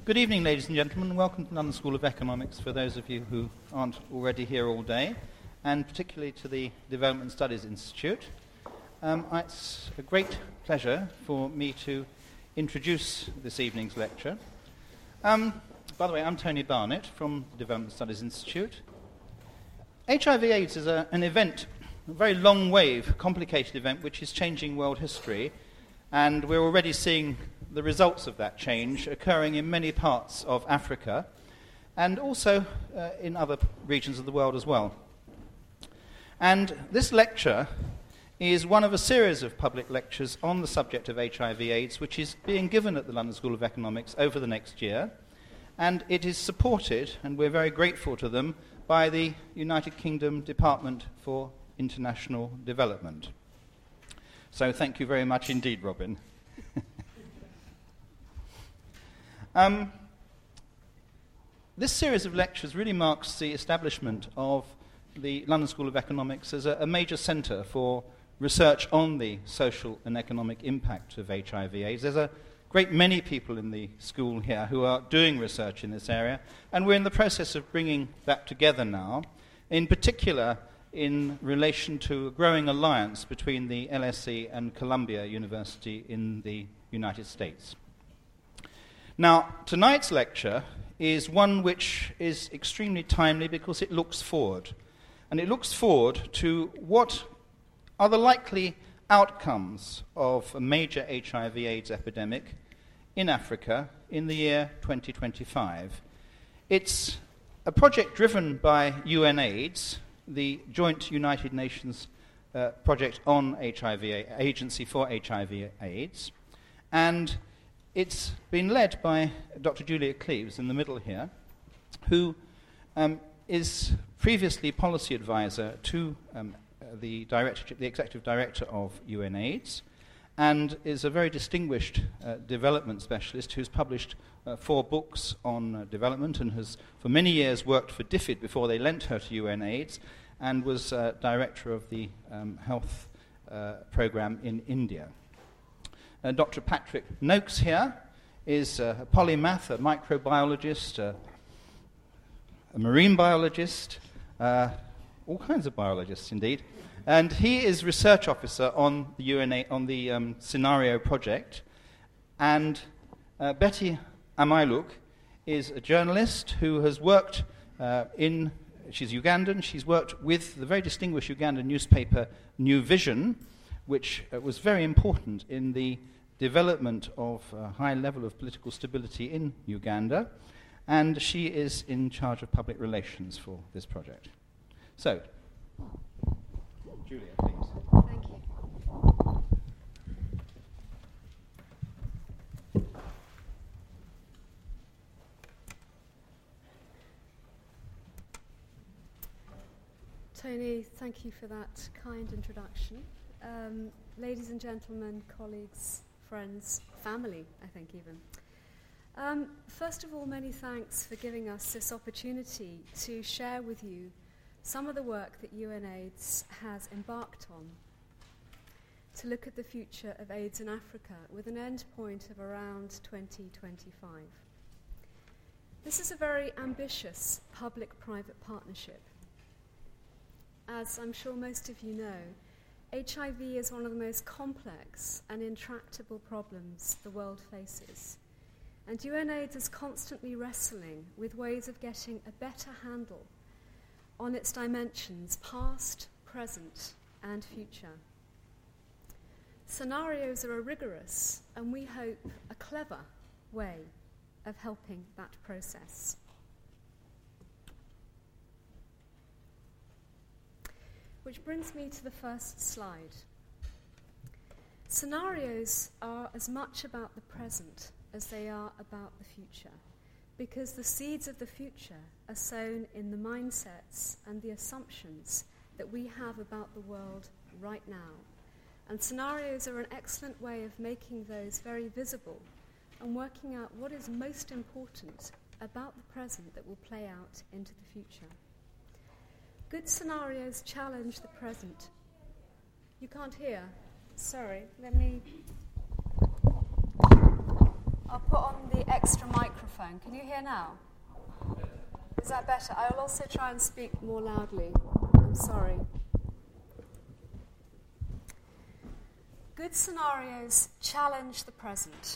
Good evening, ladies and gentlemen. Welcome to London School of Economics for those of you who aren't already here all day, and particularly to the Development Studies Institute. It's a great pleasure for me to introduce this evening's lecture. By the way, I'm Tony Barnett from the Development Studies Institute. HIV/AIDS is an event, a very long-wave, complicated event, which is changing world history, and we're already seeing the results of that change occurring in many parts of Africa and also in other regions of the world as well. And this lecture is one of a series of public lectures on the subject of HIV/AIDS, which is being given at the London School of Economics over the next year, and it is supported, and we're very grateful to them, by the United Kingdom Department for International Development. So thank you very much indeed, Robin. This series of lectures really marks the establishment of the London School of Economics as a major centre for research on the social and economic impact of HIV/AIDS. There's a great many people in the school here who are doing research in this area, and we're in the process of bringing that together now, in particular in relation to a growing alliance between the LSE and Columbia University in the United States. Now, tonight's lecture is one which is extremely timely because it looks forward. And it looks forward to what are the likely outcomes of a major HIV/AIDS epidemic in Africa in the year 2025. It's a project driven by UNAIDS, the joint United Nations project on HIV, Agency for HIV/AIDS, and it's been led by Dr. Julia Cleaves in the middle here, who is previously policy advisor to the executive director of UNAIDS, and is a very distinguished development specialist who's published 4 books on development and has for many years worked for DFID before they lent her to UNAIDS, and was director of the health program in India. Dr. Patrick Noakes here is a polymath, a microbiologist, a marine biologist, all kinds of biologists indeed, and he is research officer on the Scenario project. And Betty Amailuk is a journalist who has worked she's Ugandan, she's worked with the very distinguished Ugandan newspaper New Vision, which was very important in the development of a high level of political stability in Uganda, and she is in charge of public relations for this project. So, Julia, please. Thank you. Tony, thank you for that kind introduction. Ladies and gentlemen, colleagues, friends, family, I think even. First of all, many thanks for giving us this opportunity to share with you some of the work that UNAIDS has embarked on to look at the future of AIDS in Africa with an end point of around 2025. This is a very ambitious public-private partnership. As I'm sure most of you know, HIV is one of the most complex and intractable problems the world faces. And UNAIDS is constantly wrestling with ways of getting a better handle on its dimensions, past, present, and future. Scenarios are a rigorous, and we hope a clever, way of helping that process. Which brings me to the first slide. Scenarios are as much about the present as they are about the future, because the seeds of the future are sown in the mindsets and the assumptions that we have about the world right now. And scenarios are an excellent way of making those very visible and working out what is most important about the present that will play out into the future. Good scenarios challenge the present. You can't hear? Sorry, I'll put on the extra microphone. Can you hear now? Is that better? I will also try and speak more loudly. I'm sorry. Good scenarios challenge the present.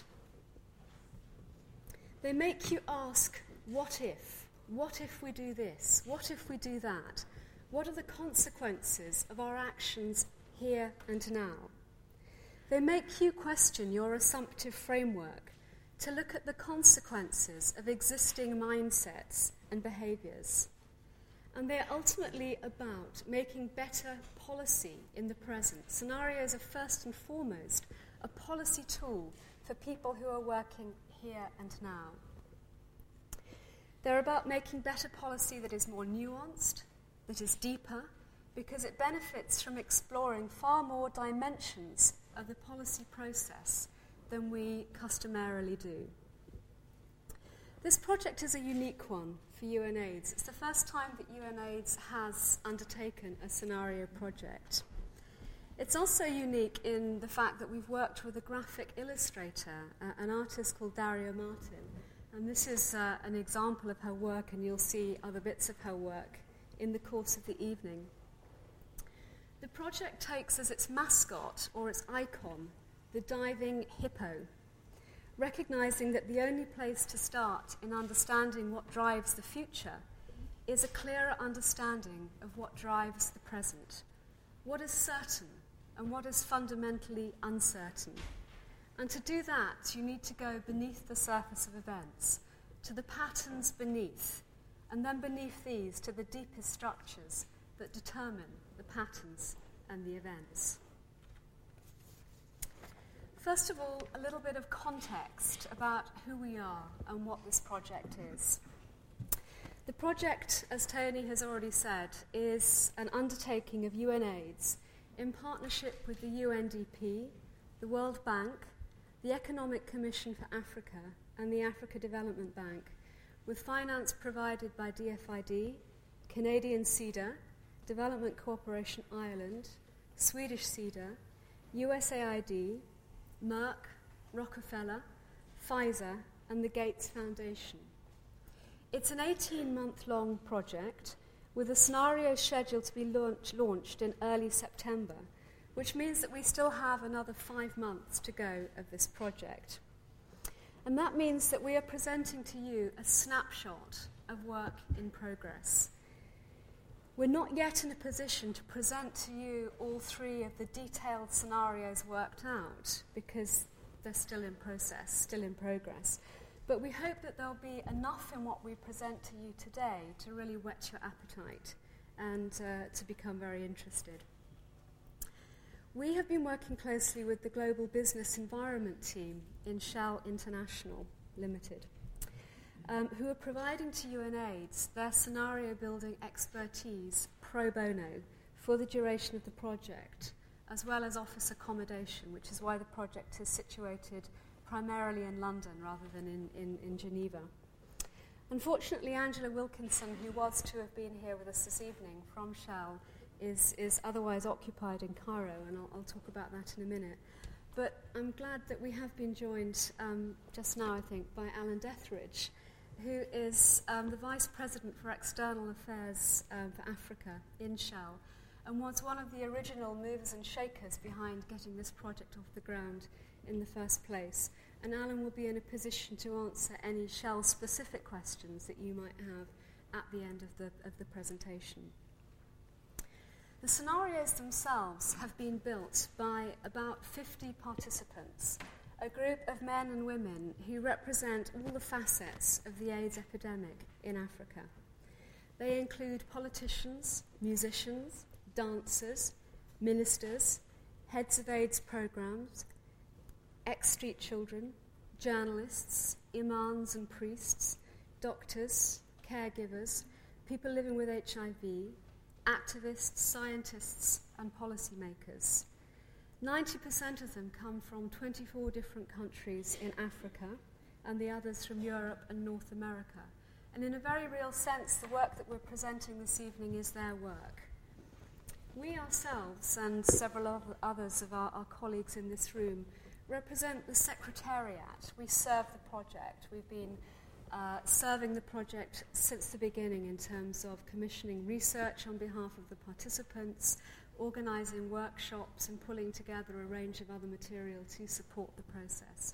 They make you ask, what if? What if we do this? What if we do that? What are the consequences of our actions here and now? They make you question your assumptive framework to look at the consequences of existing mindsets and behaviours. And they're ultimately about making better policy in the present. Scenarios are first and foremost a policy tool for people who are working here and now. They're about making better policy that is more nuanced, that is deeper, because it benefits from exploring far more dimensions of the policy process than we customarily do. This project is a unique one for UNAIDS. It's the first time that UNAIDS has undertaken a scenario project. It's also unique in the fact that we've worked with a graphic illustrator, an artist called Dario Martin. And this is an example of her work, and you'll see other bits of her work in the course of the evening. The project takes as its mascot, or its icon, the diving hippo, recognizing that the only place to start in understanding what drives the future is a clearer understanding of what drives the present, what is certain and what is fundamentally uncertain. And to do that, you need to go beneath the surface of events, to the patterns beneath, and then beneath these to the deepest structures that determine the patterns and the events. First of all, a little bit of context about who we are and what this project is. The project, as Tony has already said, is an undertaking of UNAIDS in partnership with the UNDP, the World Bank, the Economic Commission for Africa, and the Africa Development Bank, with finance provided by DFID, Canadian CEDA, Development Cooperation Ireland, Swedish CEDA, USAID, Merck, Rockefeller, Pfizer, and the Gates Foundation. It's an 18-month-long project with a scenario scheduled to be launched in early September, which means that we still have another 5 months to go of this project. And that means that we are presenting to you a snapshot of work in progress. We're not yet in a position to present to you all 3 of the detailed scenarios worked out because they're still in process, still in progress. But we hope that there'll be enough in what we present to you today to really whet your appetite and to become very interested. We have been working closely with the Global Business Environment team in Shell International Limited, who are providing to UNAIDS their scenario-building expertise pro bono for the duration of the project, as well as office accommodation, which is why the project is situated primarily in London rather than in Geneva. Unfortunately, Angela Wilkinson, who was to have been here with us this evening from Shell, is otherwise occupied in Cairo, and I'll talk about that in a minute. But I'm glad that we have been joined just now, I think, by Alan Dethridge, who is the Vice President for External Affairs for Africa in Shell, and was one of the original movers and shakers behind getting this project off the ground in the first place. And Alan will be in a position to answer any Shell-specific questions that you might have at the end of the presentation. The scenarios themselves have been built by about 50 participants, a group of men and women who represent all the facets of the AIDS epidemic in Africa. They include politicians, musicians, dancers, ministers, heads of AIDS programs, ex-street children, journalists, imams and priests, doctors, caregivers, people living with HIV, activists, scientists, and policymakers. 90% of them come from 24 different countries in Africa, and the others from Europe and North America. And in a very real sense, the work that we're presenting this evening is their work. We ourselves, and several others of our colleagues in this room, represent the Secretariat. We serve the project. We've been serving the project since the beginning in terms of commissioning research on behalf of the participants, organising workshops and pulling together a range of other material to support the process.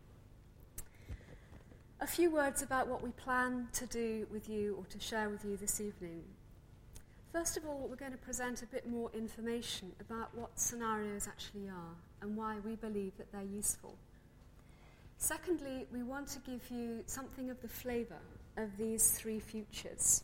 A few words about what we plan to do with you or to share with you this evening. First of all, we're going to present a bit more information about what scenarios actually are and why we believe that they're useful. Secondly, we want to give you something of the flavour of these three futures.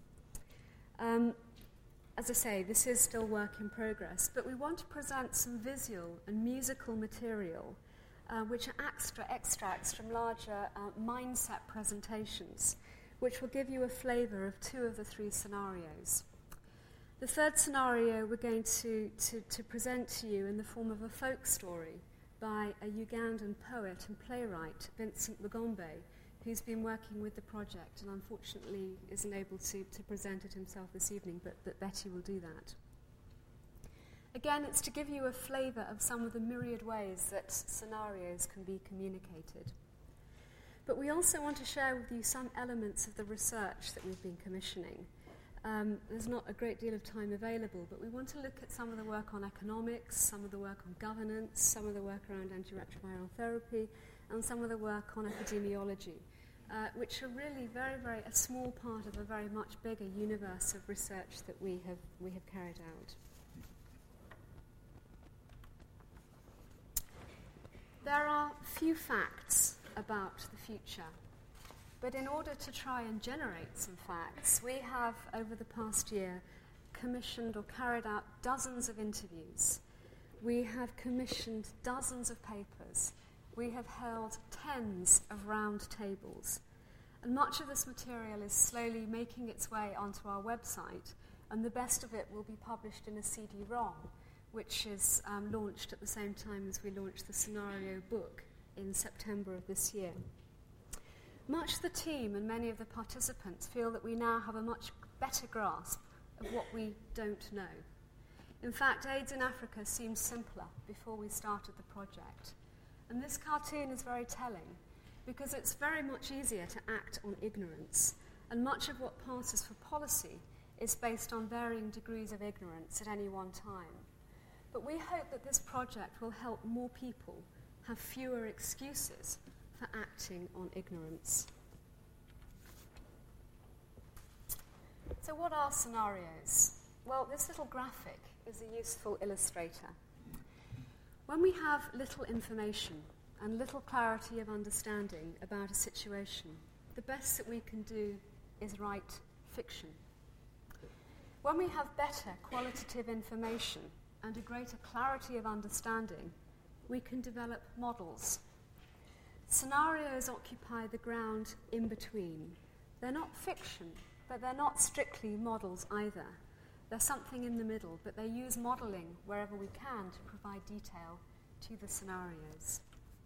As I say, this is still work in progress, but we want to present some visual and musical material which are extracts from larger mindset presentations, which will give you a flavour of two of the three scenarios. The third scenario we're going to present to you in the form of a folk story by a Ugandan poet and playwright, Vincent Lugombe, who's been working with the project and unfortunately isn't able to present it himself this evening, but Betty will do that. Again, it's to give you a flavour of some of the myriad ways that scenarios can be communicated. But we also want to share with you some elements of the research that we've been commissioning. There's not a great deal of time available, but we want to look at some of the work on economics, some of the work on governance, some of the work around antiretroviral therapy, and some of the work on epidemiology, which are really very, very a small part of a very much bigger universe of research that we have carried out. There are few facts about the future. But in order to try and generate some facts, we have, over the past year, commissioned or carried out dozens of interviews. We have commissioned dozens of papers. We have held tens of round tables. And much of this material is slowly making its way onto our website, and the best of it will be published in a CD-ROM, which is launched at the same time as we launch the scenario book in September of this year. Much of the team and many of the participants feel that we now have a much better grasp of what we don't know. In fact, AIDS in Africa seemed simpler before we started the project. And this cartoon is very telling because it's very much easier to act on ignorance, and much of what passes for policy is based on varying degrees of ignorance at any one time. But we hope that this project will help more people have fewer excuses for acting on ignorance. So what are scenarios? Well, this little graphic is a useful illustrator. When we have little information and little clarity of understanding about a situation, the best that we can do is write fiction. When we have better qualitative information and a greater clarity of understanding, we can develop models. Scenarios occupy the ground in between. They're not fiction, but they're not strictly models either. They're something in the middle, but they use modelling wherever we can to provide detail to the scenarios.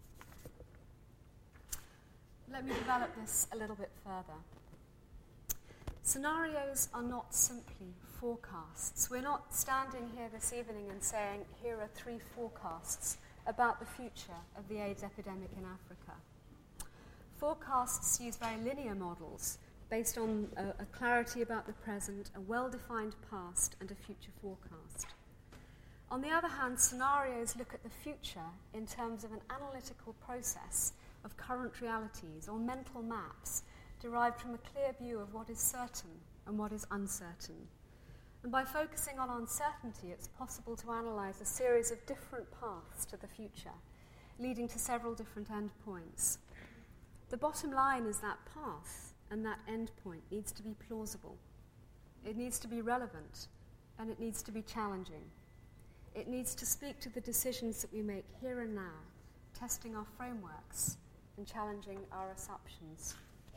Let me develop this a little bit further. Scenarios are not simply forecasts. We're not standing here this evening and saying, here are 3 forecasts about the future of the AIDS epidemic in Africa. Forecasts use very linear models based on a clarity about the present, a well-defined past, and a future forecast. On the other hand, scenarios look at the future in terms of an analytical process of current realities or mental maps derived from a clear view of what is certain and what is uncertain. And by focusing on uncertainty, it's possible to analyse a series of different paths to the future, leading to several different endpoints. The bottom line is that path and that endpoint needs to be plausible. It needs to be relevant, and it needs to be challenging. It needs to speak to the decisions that we make here and now, testing our frameworks and challenging our assumptions.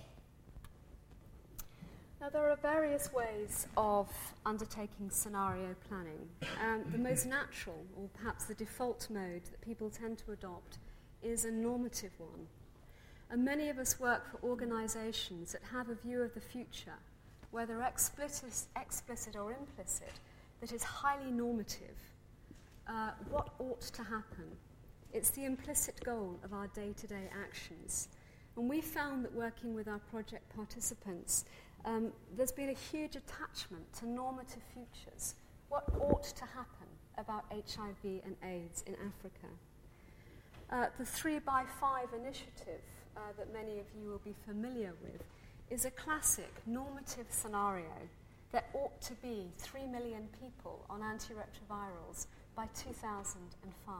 Now, there are various ways of undertaking scenario planning. The most natural, or perhaps the default mode that people tend to adopt, is a normative one. And many of us work for organisations that have a view of the future, whether explicit or implicit, that is highly normative. What ought to happen? It's the implicit goal of our day-to-day actions. And we found that working with our project participants, there's been a huge attachment to normative futures, what ought to happen about HIV and AIDS in Africa. The 3x5 initiative that many of you will be familiar with is a classic normative scenario that ought to be 3 million people on antiretrovirals by 2005.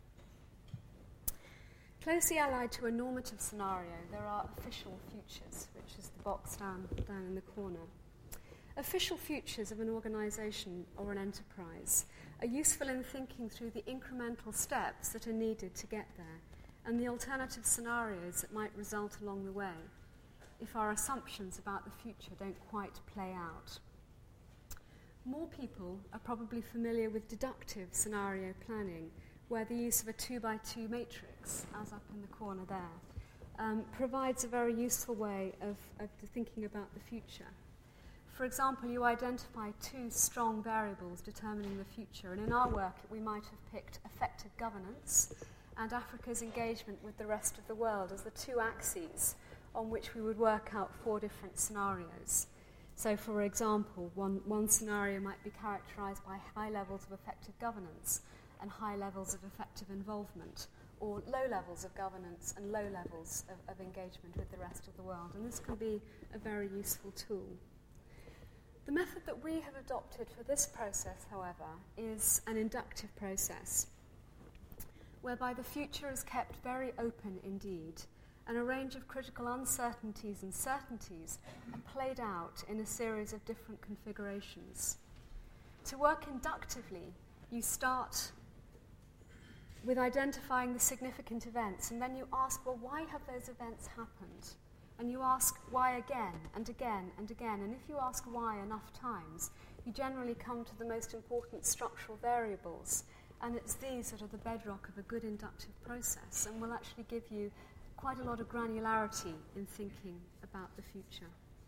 Closely allied to a normative scenario, there are official futures, which is the box down in the corner. Official futures of an organisation or an enterprise are useful in thinking through the incremental steps that are needed to get there and the alternative scenarios that might result along the way if our assumptions about the future don't quite play out. More people are probably familiar with deductive scenario planning, where the use of a 2x2 matrix, as up in the corner there, provides a very useful way of thinking about the future. For example, you identify two strong variables determining the future, and in our work we might have picked effective governance and Africa's engagement with the rest of the world as the two axes on which we would work out 4 different scenarios. So, for example, one scenario might be characterised by high levels of effective governance and high levels of effective involvement, or low levels of governance and low levels of engagement with the rest of the world. And this can be a very useful tool. The method that we have adopted for this process, however, is an inductive process, whereby the future is kept very open indeed, and a range of critical uncertainties and certainties are played out in a series of different configurations. To work inductively, you start with identifying the significant events, and then you ask, well, why have those events happened? And you ask why again and again and again. And if you ask why enough times, you generally come to the most important structural variables. And it's these that are the bedrock of a good inductive process and will actually give you quite a lot of granularity in thinking about the future.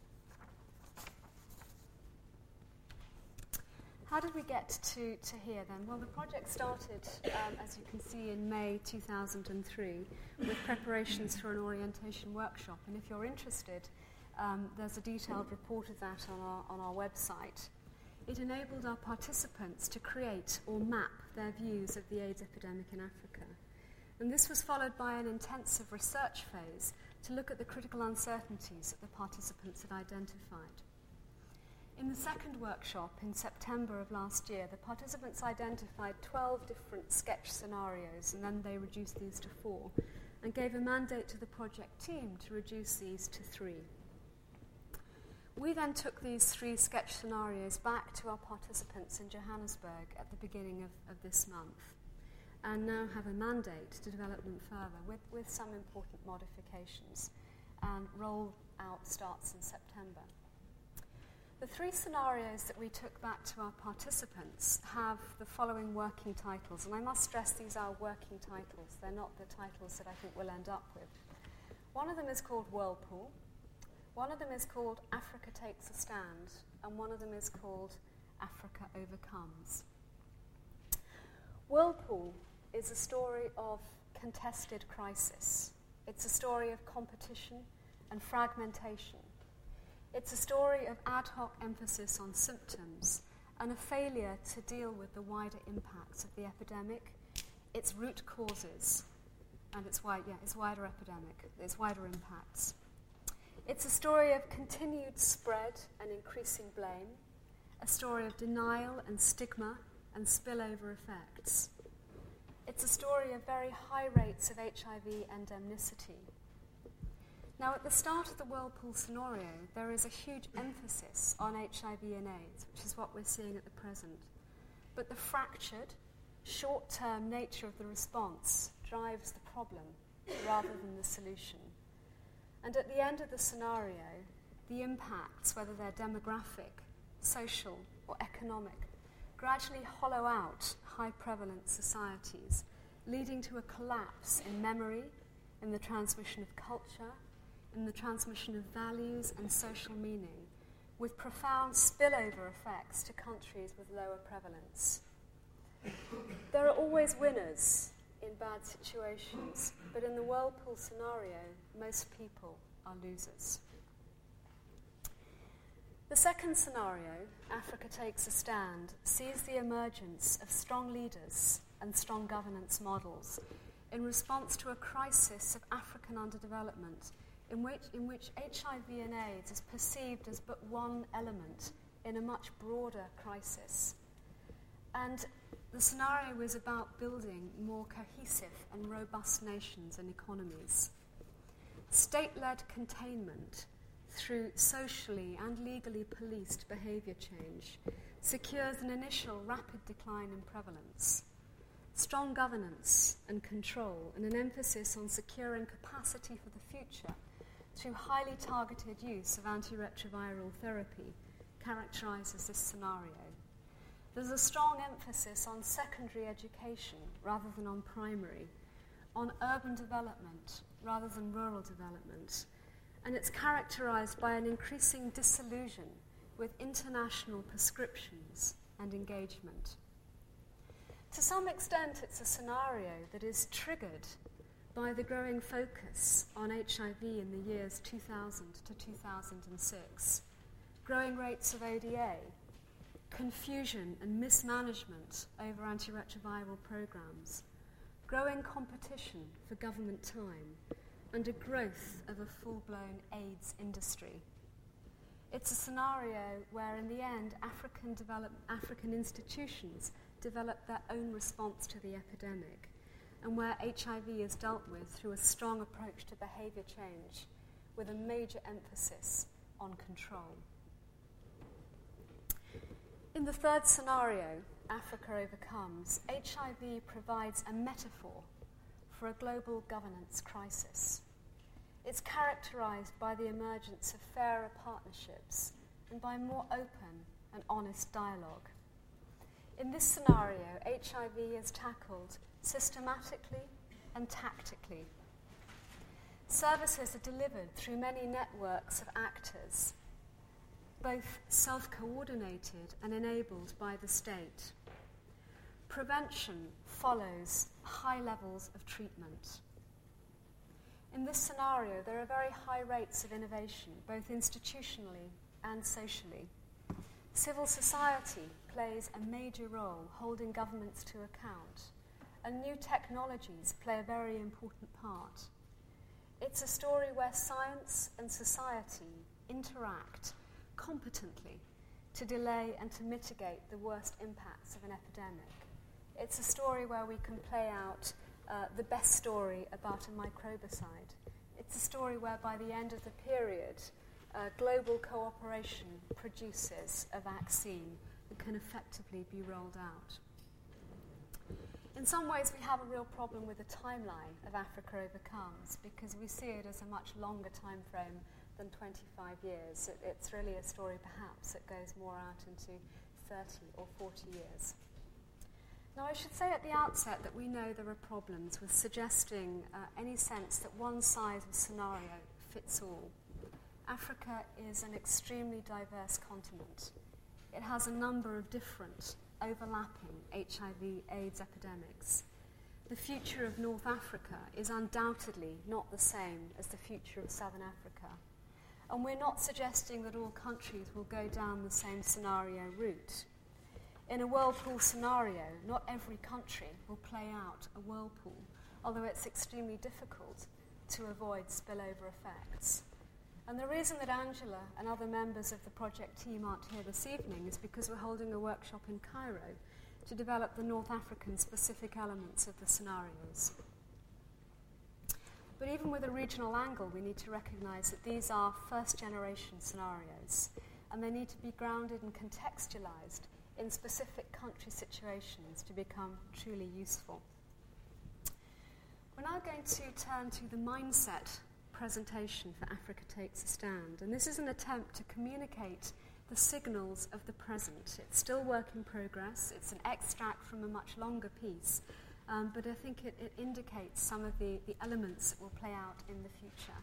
How did we get to here then? Well, the project started, as you can see, in May 2003 with preparations for an orientation workshop. And if you're interested, there's a detailed report of that on our website. It enabled our participants to create or map their views of the AIDS epidemic in Africa. And this was followed by an intensive research phase to look at the critical uncertainties that the participants had identified. In the second workshop in September of last year, the participants identified 12 different sketch scenarios, and then they reduced these to 4, and gave a mandate to the project team to reduce these to 3. We then took these 3 sketch scenarios back to our participants in Johannesburg at the beginning of this month, and now have a mandate to develop them further with some important modifications, and roll out starts in September. The 3 scenarios that we took back to our participants have the following working titles, and I must stress these are working titles. They're not the titles that I think we'll end up with. One of them is called Whirlpool, one of them is called Africa Takes a Stand, and one of them is called Africa Overcomes. Whirlpool is a story of contested crisis. It's a story of competition and fragmentation. It's a story of ad hoc emphasis on symptoms and a failure to deal with the wider impacts of the epidemic, its root causes, and its wider epidemic, its wider impacts. It's a story of continued spread and increasing blame, a story of denial and stigma and spillover effects. It's a story of very high rates of HIV endemnicity. Now, at the start of the Whirlpool scenario, there is a huge emphasis on HIV and AIDS, which is what we're seeing at the present. But the fractured, short-term nature of the response drives the problem rather than the solution. And at the end of the scenario, the impacts, whether they're demographic, social, or economic, gradually hollow out high-prevalence societies, leading to a collapse in memory, in the transmission of culture, in the transmission of values and social meaning, with profound spillover effects to countries with lower prevalence. There are always winners in bad situations, but in the whirlpool scenario, most people are losers. The second scenario, Africa Takes a Stand, sees the emergence of strong leaders and strong governance models in response to a crisis of African underdevelopment in which HIV and AIDS is perceived as but one element in a much broader crisis. And the scenario is about building more cohesive and robust nations and economies. State-led containment through socially and legally policed behaviour change secures an initial rapid decline in prevalence. Strong governance and control and an emphasis on securing capacity for the future through highly targeted use of antiretroviral therapy characterises this scenario. There's a strong emphasis on secondary education rather than on primary, on urban development rather than rural development, and it's characterised by an increasing disillusion with international prescriptions and engagement. To some extent, it's a scenario that is triggered by the growing focus on HIV in the years 2000 to 2006, growing rates of ODA, confusion and mismanagement over antiretroviral programs, growing competition for government time, and a growth of a full-blown AIDS industry. It's a scenario where, in the end, African institutions develop their own response to the epidemic, and where HIV is dealt with through a strong approach to behaviour change, with a major emphasis on control. In the third scenario, Africa Overcomes, HIV provides a metaphor for a global governance crisis. It's characterised by the emergence of fairer partnerships and by more open and honest dialogue. In this scenario, HIV is tackled systematically and tactically. Services are delivered through many networks of actors, both self-coordinated and enabled by the state. Prevention follows high levels of treatment. In this scenario, there are very high rates of innovation, both institutionally and socially. Civil society plays a major role, holding governments to account, and new technologies play a very important part. It's a story where science and society interact competently to delay and to mitigate the worst impacts of an epidemic. It's a story where we can play out the best story about a microbicide. It's a story where by the end of the period, global cooperation produces a vaccine that can effectively be rolled out. In some ways, we have a real problem with the timeline of Africa Overcomes because we see it as a much longer time frame than 25 years. It's really a story, perhaps, that goes more out into 30 or 40 years. Now, I should say at the outset that we know there are problems with suggesting any sense that one size of scenario fits all. Africa is an extremely diverse continent. It has a number of different, overlapping HIV/AIDS epidemics. The future of North Africa is undoubtedly not the same as the future of Southern Africa. And we're not suggesting that all countries will go down the same scenario route. In a whirlpool scenario, not every country will play out a whirlpool, although it's extremely difficult to avoid spillover effects. And the reason that Angela and other members of the project team aren't here this evening is because we're holding a workshop in Cairo to develop the North African specific elements of the scenarios. But even with a regional angle, we need to recognise that these are first-generation scenarios, and they need to be grounded and contextualised in specific country situations to become truly useful. We're now going to turn to the mindset presentation for Africa Takes a Stand, and this is an attempt to communicate the signals of the present. It's still work in progress. It's an extract from a much longer piece, but I think it indicates some of the elements that will play out in the future.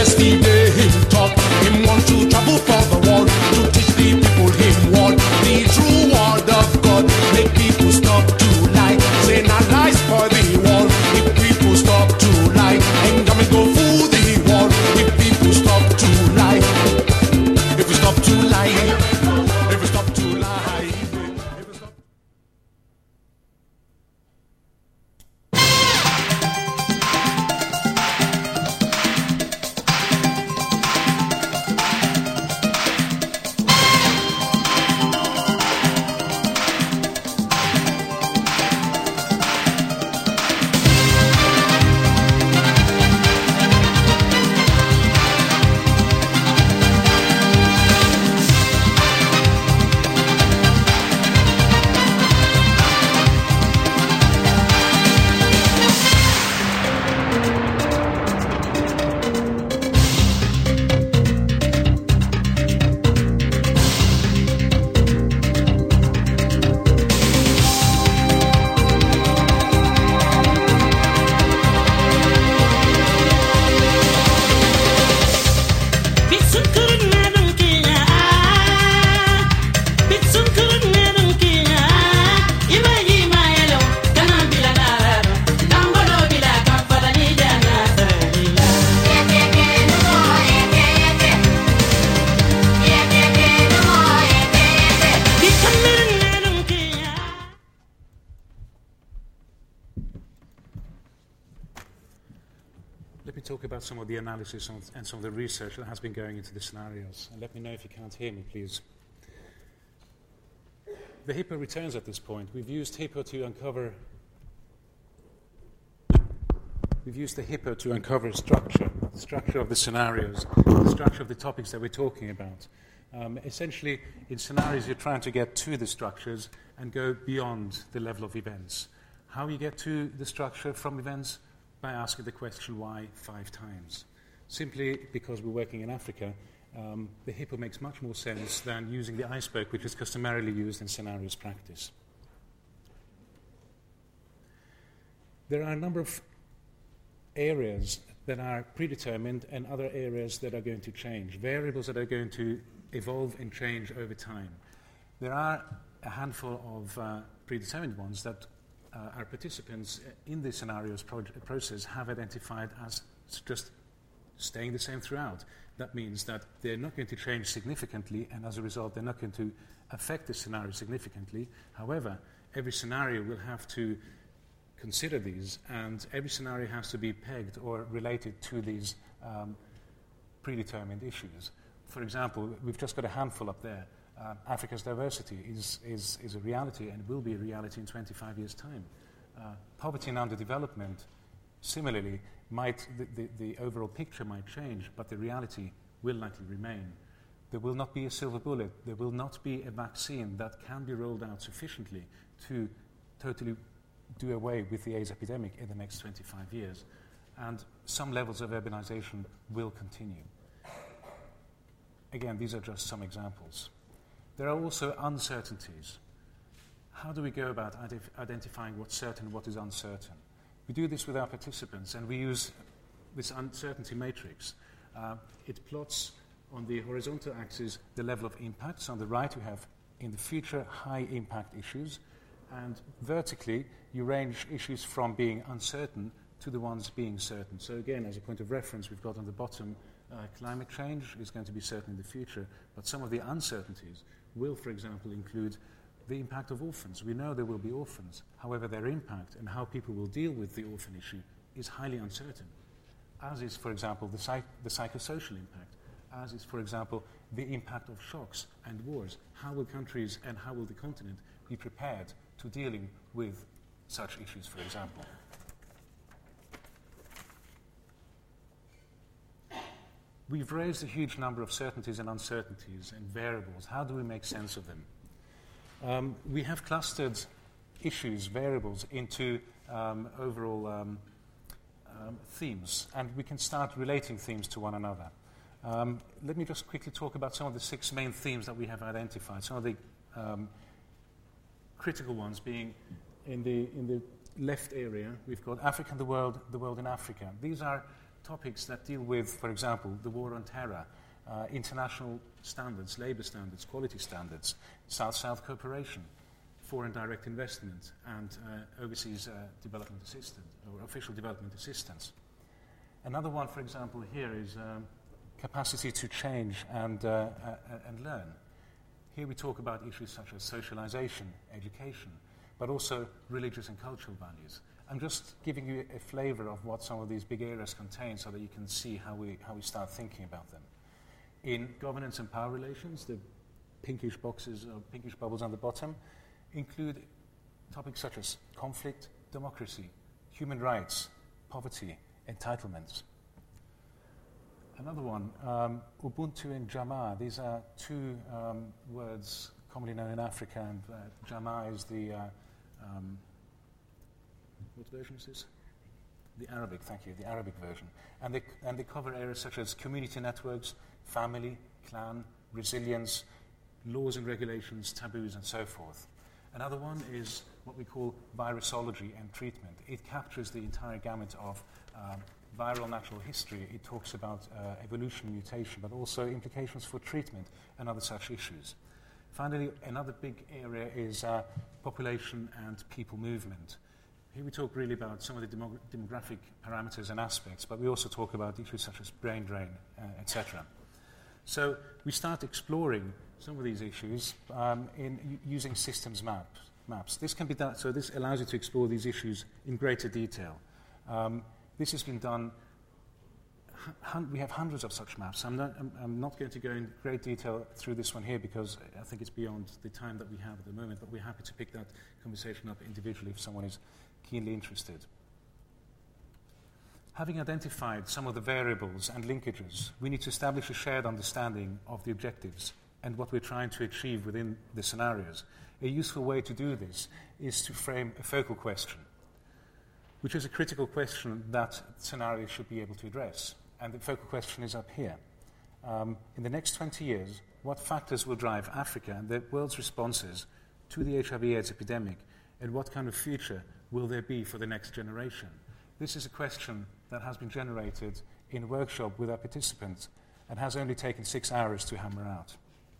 yesterday him talk. Him want to travel for the world to teach the people him what the true word of God. Make people stop to lie. Say not lies for the world. If people stop to lie, and come and go fool the world. If people stop to lie, if we stop to lie, if we stop to lie, if we stop. Let me talk about some of the analysis and some of the research that has been going into the scenarios. And let me know if you can't hear me, please. The HIPPO returns at this point. We've used the HIPPO to uncover structure of the scenarios, the structure of the topics that we're talking about. Essentially, in scenarios, you're trying to get to the structures and go beyond the level of events. How you get to the structure from events? By asking the question why 5 times. Simply because we're working in Africa, the HIPPO makes much more sense than using the iceberg, which is customarily used in scenarios practice. There are a number of areas that are predetermined and other areas that are going to change, variables that are going to evolve and change over time. There are a handful of predetermined ones that our participants in the scenarios process have identified as just staying the same throughout. That means that they're not going to change significantly, and as a result, they're not going to affect the scenario significantly. However, every scenario will have to consider these, and every scenario has to be pegged or related to these predetermined issues. For example, we've just got a handful up there. Africa's diversity is a reality and will be a reality in 25 years' time. Poverty and underdevelopment, similarly, the overall picture might change, but the reality will likely remain. There will not be a silver bullet. There will not be a vaccine that can be rolled out sufficiently to totally do away with the AIDS epidemic in the next 25 years. And some levels of urbanization will continue. Again, these are just some examples. There are also uncertainties. How do we go about identifying what's certain and what is uncertain? We do this with our participants, and we use this uncertainty matrix. It plots on the horizontal axis the level of impact. So on the right, you have, in the future, high-impact issues. And vertically, you range issues from being uncertain to the ones being certain. So again, as a point of reference, we've got on the bottom climate change is going to be certain in the future, but some of the uncertainties will, for example, include the impact of orphans. We know there will be orphans. However, their impact and how people will deal with the orphan issue is highly uncertain, as is, for example, the psychosocial impact, as is, for example, the impact of shocks and wars. How will countries and how will the continent be prepared to dealing with such issues, for example? We've raised a huge number of certainties and uncertainties and variables. How do we make sense of them? We have clustered issues, variables, into overall themes, and we can start relating themes to one another. Let me just quickly talk about some of the 6 main themes that we have identified. Some of the critical ones being in the left area, we've got Africa and the world in Africa. These are topics that deal with, for example, the war on terror, international standards, labor standards, quality standards, South-South cooperation, foreign direct investment, and overseas development assistance, or official development assistance. Another one, for example, here is capacity to change and learn. Here we talk about issues such as socialization, education, but also religious and cultural values. I'm just giving you a flavor of what some of these big areas contain so that you can see how we start thinking about them. In governance and power relations, the pinkish boxes or pinkish bubbles on the bottom include topics such as conflict, democracy, human rights, poverty, entitlements. Another one, Ubuntu and Jamaa. These are two words commonly known in Africa, and Jamaa is the what version is this? The Arabic, thank you, the Arabic version. And they cover areas such as community networks, family, clan, resilience, laws and regulations, taboos, and so forth. Another one is what we call virusology and treatment. It captures the entire gamut of viral natural history. It talks about evolution, mutation, but also implications for treatment and other such issues. Finally, another big area is population and people movement. Here we talk really about some of the demographic parameters and aspects, but we also talk about issues such as brain drain, etc. So we start exploring some of these issues in using systems maps. This can be done, so this allows you to explore these issues in greater detail. This has been done. We have hundreds of such maps. I'm not going to go in great detail through this one here because I think it's beyond the time that we have at the moment, but we're happy to pick that conversation up individually if someone is keenly interested. Having identified some of the variables and linkages, we need to establish a shared understanding of the objectives and what we're trying to achieve within the scenarios. A useful way to do this is to frame a focal question, which is a critical question that scenarios should be able to address. And the focal question is up here. In the next 20 years, what factors will drive Africa and the world's responses to the HIV/AIDS epidemic, and what kind of future will there be for the next generation? This is a question that has been generated in a workshop with our participants and has only taken 6 hours to hammer out.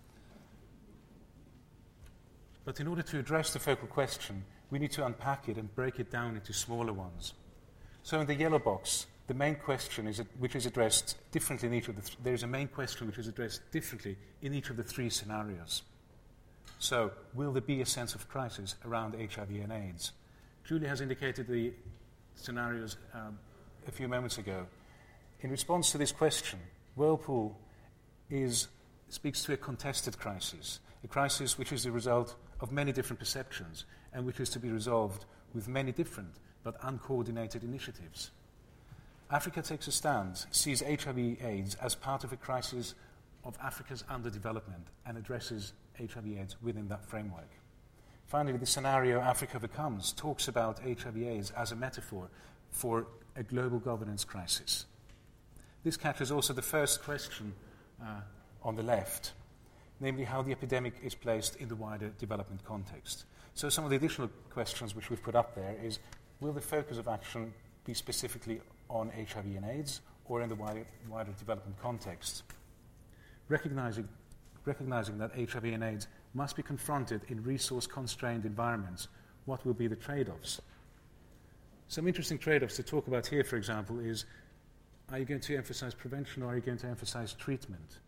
But in order to address the focal question, we need to unpack it and break it down into smaller ones. So in the yellow box, the main question which is addressed differently in each of the there is a main question which is addressed differently in each of the 3 scenarios. So, will there be a sense of crisis around HIV and AIDS? Julie has indicated the scenarios a few moments ago. In response to this question, Whirlpool speaks to a contested crisis, a crisis which is the result of many different perceptions and which is to be resolved with many different but uncoordinated initiatives. Africa Takes a Stand sees HIV/AIDS as part of a crisis of Africa's underdevelopment and addresses HIV/AIDS within that framework. Finally, the scenario Africa Becomes talks about HIV/AIDS as a metaphor for a global governance crisis. This catches also the first question on the left, namely how the epidemic is placed in the wider development context. So some of the additional questions which we've put up there is, will the focus of action be specifically on HIV and AIDS or in the wider development context? Recognizing that HIV and AIDS must be confronted in resource-constrained environments, what will be the trade-offs? Some interesting trade-offs to talk about here, for example, is, are you going to emphasize prevention or are you going to emphasize treatment?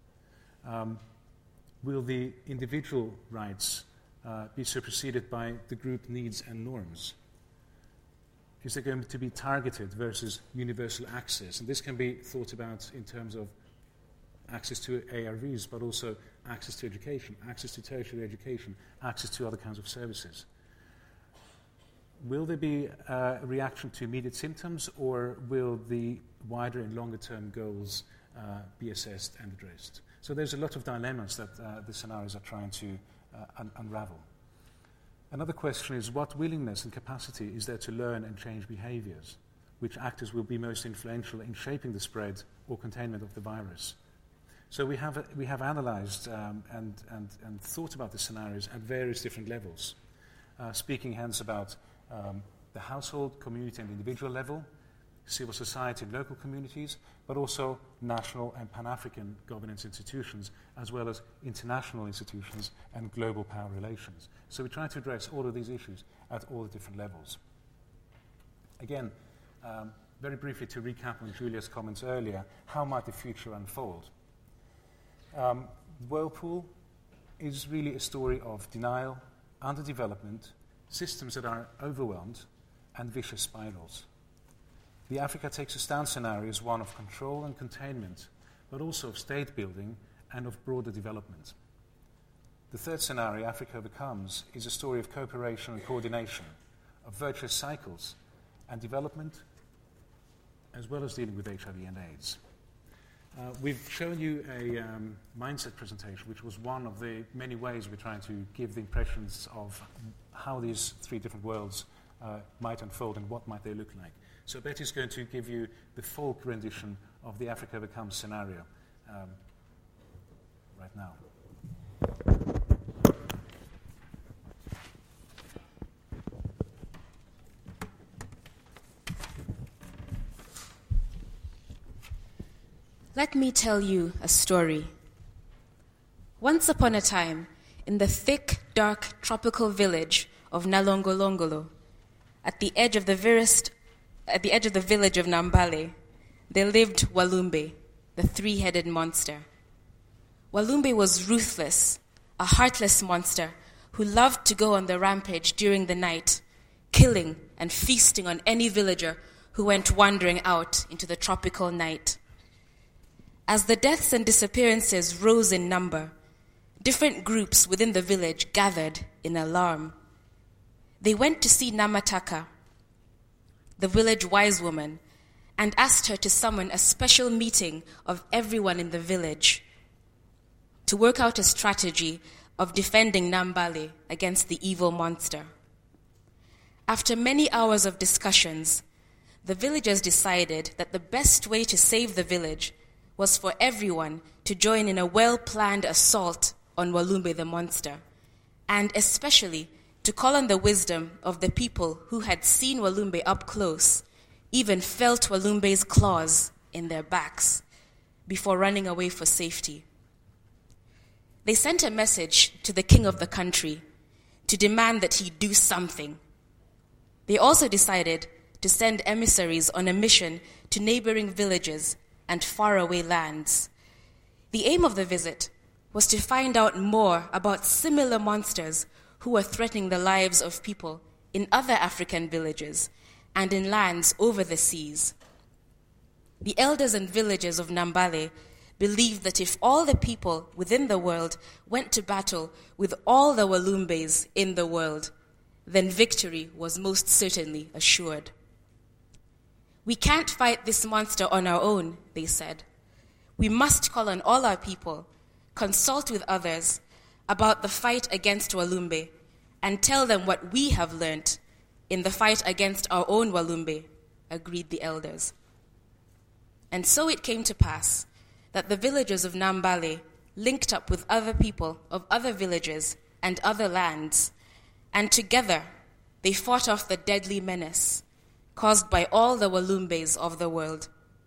Will the individual rights be superseded by the group needs and norms? Is there going to be targeted versus universal access? And this can be thought about in terms of access to ARVs, but also access to education, access to tertiary education, access to other kinds of services. Will there be a reaction to immediate symptoms, or will the wider and longer-term goals be assessed and addressed? So there's a lot of dilemmas that the scenarios are trying to unravel. Another question is, what willingness and capacity is there to learn and change behaviors? Which actors will be most influential in shaping the spread or containment of the virus? So we have analyzed and thought about the scenarios at various different levels, speaking hence about the household, community and individual level, civil society and local communities, but also national and Pan-African governance institutions, as well as international institutions and global power relations. So we try to address all of these issues at all the different levels. Again, very briefly to recap on Julia's comments earlier, how might the future unfold? Whirlpool is really a story of denial, underdevelopment, systems that are overwhelmed, and vicious spirals. The Africa Takes Us Down scenario is one of control and containment, but also of state building and of broader development. The third scenario, Africa Overcomes, is a story of cooperation and coordination, of virtuous cycles and development, as well as dealing with HIV and AIDS. We've shown you a mindset presentation, which was one of the many ways we're trying to give the impressions of how these three different worlds might unfold and what might they look like. So Betty's going to give you the folk rendition of the Africa Overcomes scenario right now. Let me tell you a story. Once upon a time, in the thick, dark, tropical village of Nalongolongolo, at the edge of the village of Nambale, there lived Walumbe, the three-headed monster. Walumbe was ruthless, a heartless monster who loved to go on the rampage during the night, killing and feasting on any villager who went wandering out into the tropical night. As the deaths and disappearances rose in number, different groups within the village gathered in alarm. They went to see Namataka, the village wise woman, and asked her to summon a special meeting of everyone in the village to work out a strategy of defending Nambale against the evil monster. After many hours of discussions, the villagers decided that the best way to save the village was for everyone to join in a well-planned assault on Walumbe the monster, and especially to call on the wisdom of the people who had seen Walumbe up close, even felt Walumbe's claws in their backs, before running away for safety. They sent a message to the king of the country to demand that he do something. They also decided to send emissaries on a mission to neighboring villages and faraway lands. The aim of the visit was to find out more about similar monsters who were threatening the lives of people in other African villages and in lands over the seas. The elders and villagers of Nambale believed that if all the people within the world went to battle with all the Walumbes in the world, then victory was most certainly assured. We can't fight this monster on our own, they said. We must call on all our people, consult with others about the fight against Walumbe, and tell them what we have learnt in the fight against our own Walumbe, agreed the elders. And so it came to pass that the villagers of Nambale linked up with other people of other villages and other lands, and together they fought off the deadly menace caused by all the Walumbes of the world.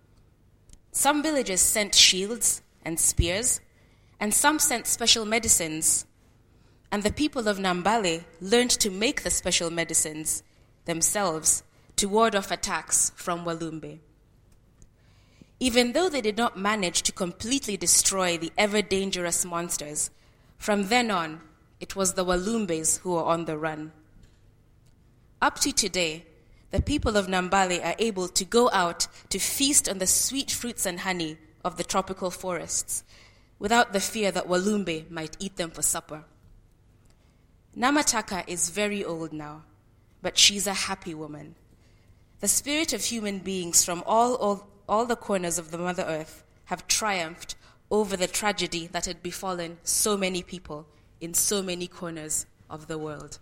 Some villages sent shields and spears, and some sent special medicines, and the people of Nambale learned to make the special medicines themselves to ward off attacks from Walumbe. Even though they did not manage to completely destroy the ever-dangerous monsters, from then on, it was the Walumbes who were on the run. Up to today, the people of Nambale are able to go out to feast on the sweet fruits and honey of the tropical forests, without the fear that Walumbe might eat them for supper. Namataka is very old now, but she's a happy woman. The spirit of human beings from all the corners of the Mother Earth have triumphed over the tragedy that had befallen so many people in so many corners of the world.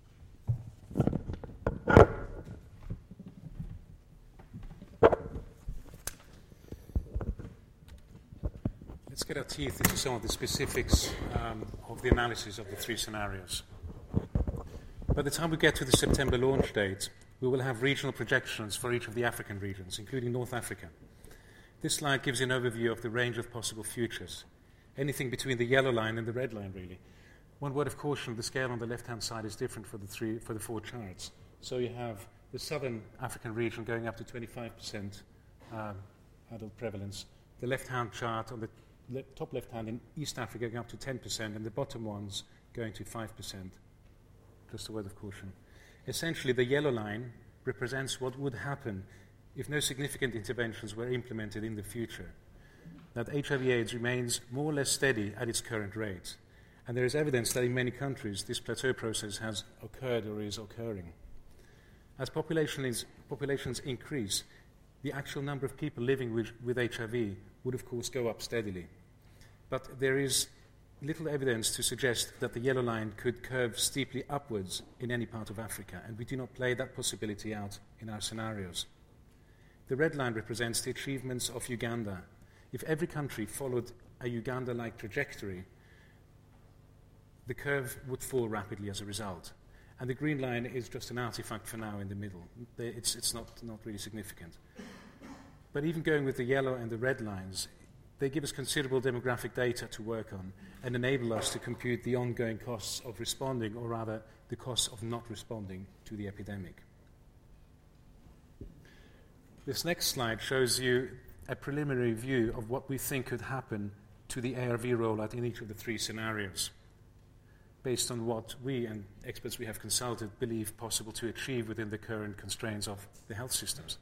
Let's get our teeth into some of the specifics of the analysis of the three scenarios. By the time we get to the September launch date, we will have regional projections for each of the African regions, including North Africa. This slide gives you an overview of the range of possible futures, anything between the yellow line and the red line, really. One word of caution, the scale on the left-hand side is different for the four charts. So you have the southern African region going up to 25% adult prevalence, the left-hand chart on the top left-hand in East Africa going up to 10%, and the bottom ones going to 5%. Just a word of caution. Essentially, the yellow line represents what would happen if no significant interventions were implemented in the future, that HIV/AIDS remains more or less steady at its current rate. And there is evidence that in many countries this plateau process has occurred or is occurring. As populations increase, the actual number of people living with HIV would, of course, go up steadily. But there is little evidence to suggest that the yellow line could curve steeply upwards in any part of Africa, and we do not play that possibility out in our scenarios. The red line represents the achievements of Uganda. If every country followed a Uganda-like trajectory, the curve would fall rapidly as a result. And the green line is just an artifact for now in the middle. It's not really significant. But even going with the yellow and the red lines, they give us considerable demographic data to work on and enable us to compute the ongoing costs of responding, or rather the costs of not responding to the epidemic. This next slide shows you a preliminary view of what we think could happen to the ARV rollout in each of the three scenarios, based on what we and experts we have consulted believe possible to achieve within the current constraints of the health systems.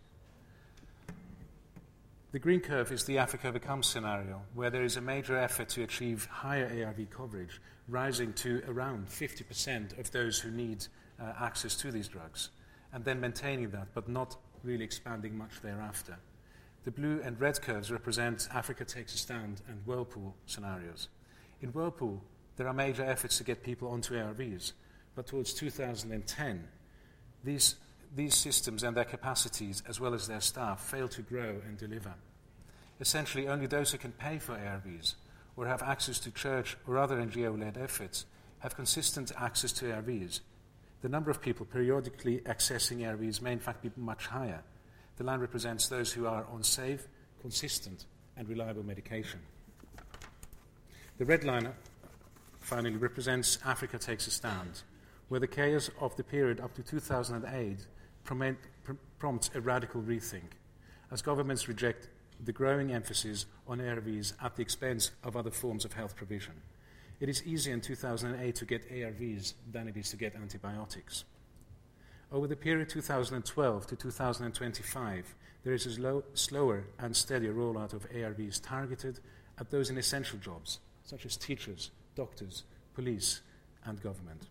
The green curve is the Africa Overcomes scenario, where there is a major effort to achieve higher ARV coverage, rising to around 50% of those who need access to these drugs, and then maintaining that, but not really expanding much thereafter. The blue and red curves represent Africa Takes a Stand and Whirlpool scenarios. In Whirlpool, there are major efforts to get people onto ARVs, but towards 2010, these systems and their capacities, as well as their staff, fail to grow and deliver. Essentially, only those who can pay for ARVs or have access to church or other NGO-led efforts have consistent access to ARVs. The number of people periodically accessing ARVs may in fact be much higher. The line represents those who are on safe, consistent, and reliable medication. The red line, finally, represents Africa Takes a Stand, where the chaos of the period up to 2008 prompts a radical rethink, as governments reject the growing emphasis on ARVs at the expense of other forms of health provision. It is easier in 2008 to get ARVs than it is to get antibiotics. Over the period 2012 to 2025, there is a slower and steadier rollout of ARVs targeted at those in essential jobs, such as teachers, doctors, police, and government.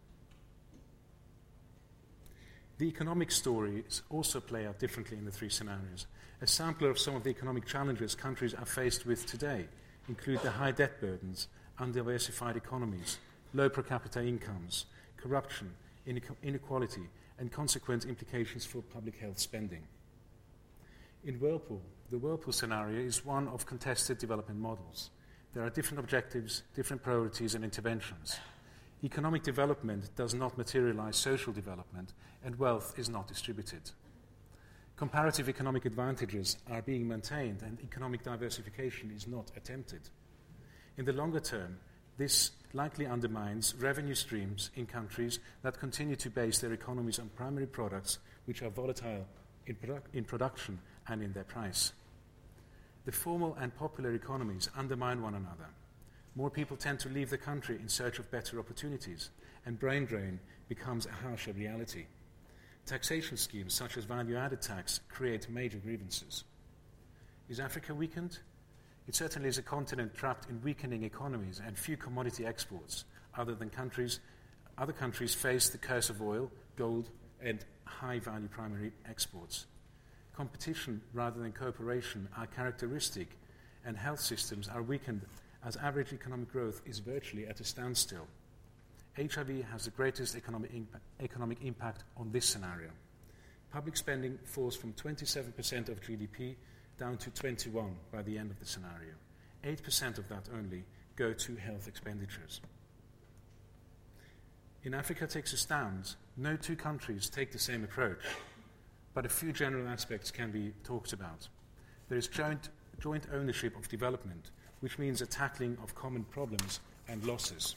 The economic stories also play out differently in the three scenarios. A sampler of some of the economic challenges countries are faced with today include the high debt burdens, undiversified economies, low per capita incomes, corruption, inequality, and consequent implications for public health spending. In Whirlpool, the Whirlpool scenario is one of contested development models. There are different objectives, different priorities, and interventions. Economic development does not materialize social development, and wealth is not distributed. Comparative economic advantages are being maintained, and economic diversification is not attempted. In the longer term, this likely undermines revenue streams in countries that continue to base their economies on primary products which are volatile in production and in their price. The formal and popular economies undermine one another. More people tend to leave the country in search of better opportunities, and brain drain becomes a harsher reality. Taxation schemes such as value-added tax create major grievances. Is Africa weakened? It certainly is a continent trapped in weakening economies and few commodity exports. Other countries face the curse of oil, gold, and high-value primary exports. Competition rather than cooperation are characteristic, and health systems are weakened as average economic growth is virtually at a standstill. HIV has the greatest economic impact on this scenario. Public spending falls from 27% of GDP down to 21% by the end of the scenario. 8% of that only go to health expenditures. In Africa Takes a Stand, no two countries take the same approach. but a few general aspects can be talked about. There is joint ownership of development, which means a tackling of common problems and losses.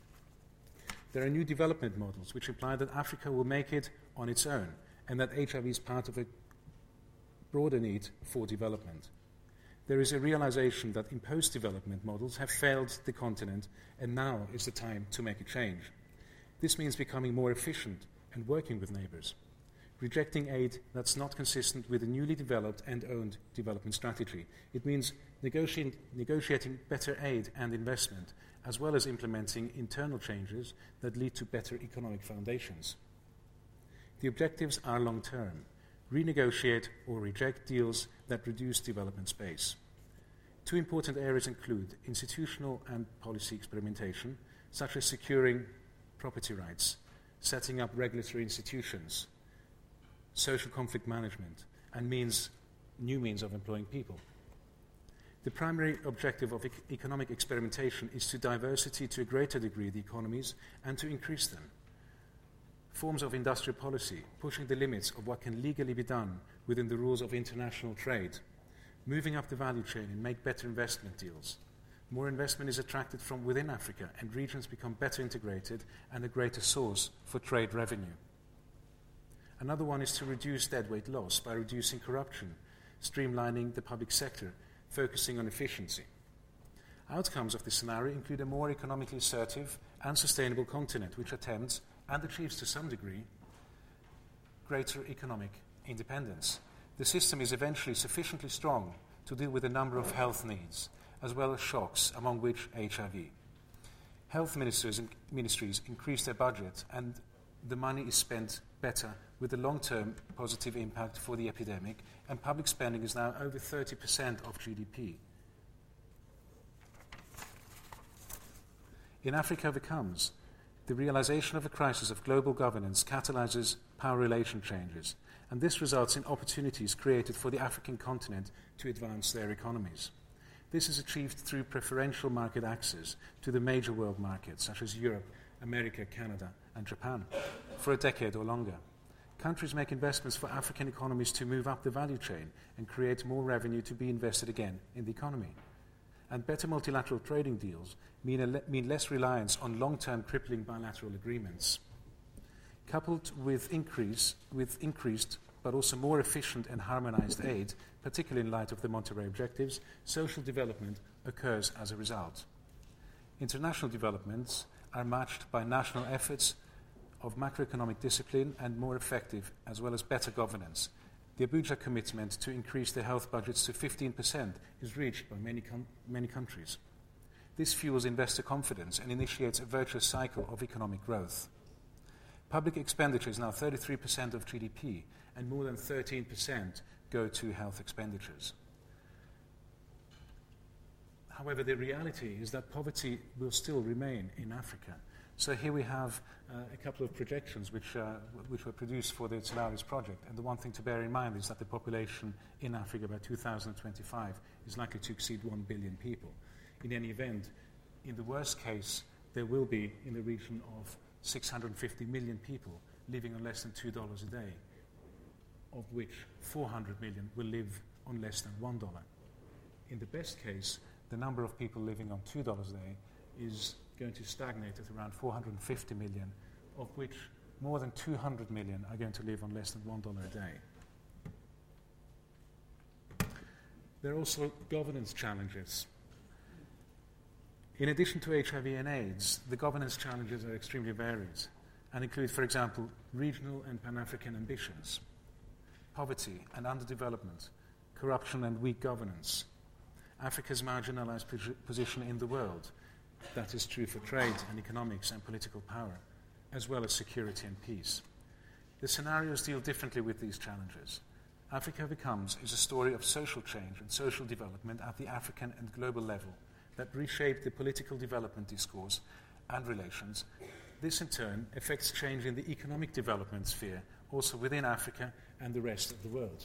There are new development models which imply that Africa will make it on its own and that HIV is part of a broader need for development. There is a realization that imposed development models have failed the continent, and now is the time to make a change. This means becoming more efficient and working with neighbors, rejecting aid that's not consistent with a newly developed and owned development strategy. It means negotiating better aid and investment, as well as implementing internal changes that lead to better economic foundations. The objectives are long-term: renegotiate or reject deals that reduce development space. Two important areas include institutional and policy experimentation, such as securing property rights, setting up regulatory institutions, social conflict management, and new means of employing people. The primary objective of economic experimentation is to diversity to a greater degree the economies and to increase them. Forms of industrial policy, pushing the limits of what can legally be done within the rules of international trade, moving up the value chain and make better investment deals. More investment is attracted from within Africa, and regions become better integrated and a greater source for trade revenue. Another one is to reduce deadweight loss by reducing corruption, streamlining the public sector, focusing on efficiency. Outcomes of this scenario include a more economically assertive and sustainable continent which attempts and achieves to some degree greater economic independence. The system is eventually sufficiently strong to deal with a number of health needs, as well as shocks, among which HIV. Health ministries increase their budget, and the money is spent better with a long-term positive impact for the epidemic, and public spending is now over 30% of GDP. In Africa Overcomes, the realization of a crisis of global governance catalyzes power relation changes, and this results in opportunities created for the African continent to advance their economies. This is achieved through preferential market access to the major world markets, such as Europe, America, Canada, and Japan, for a decade or longer. Countries make investments for African economies to move up the value chain and create more revenue to be invested again in the economy. And better multilateral trading deals mean less reliance on long-term crippling bilateral agreements. Coupled with increased but also more efficient and harmonized aid, particularly in light of the Monterrey objectives, social development occurs as a result. International developments are matched by national efforts of macroeconomic discipline and more effective as well as better governance. The Abuja commitment to increase the health budgets to 15% is reached by many countries. This fuels investor confidence and initiates a virtuous cycle of economic growth. Public expenditure is now 33% of GDP, and more than 13% go to health expenditures. However, the reality is that poverty will still remain in Africa. So here we have a couple of projections which were produced for the Solaris project. And the one thing to bear in mind is that the population in Africa by 2025 is likely to exceed 1 billion people. In any event, in the worst case, there will be in the region of 650 million people living on less than $2 a day, of which 400 million will live on less than $1. In the best case, the number of people living on $2 a day is going to stagnate at around 450 million, of which more than 200 million are going to live on less than $1 a day. There are also governance challenges. In addition to HIV and AIDS, the governance challenges are extremely varied and include, for example, regional and Pan-African ambitions, poverty and underdevelopment, corruption and weak governance, Africa's marginalized position in the world. That is true for trade and economics and political power, as well as security and peace. The scenarios deal differently with these challenges. Africa Overcomes is a story of social change and social development at the African and global level that reshape the political development discourse and relations. This, in turn, affects change in the economic development sphere, also within Africa and the rest of the world.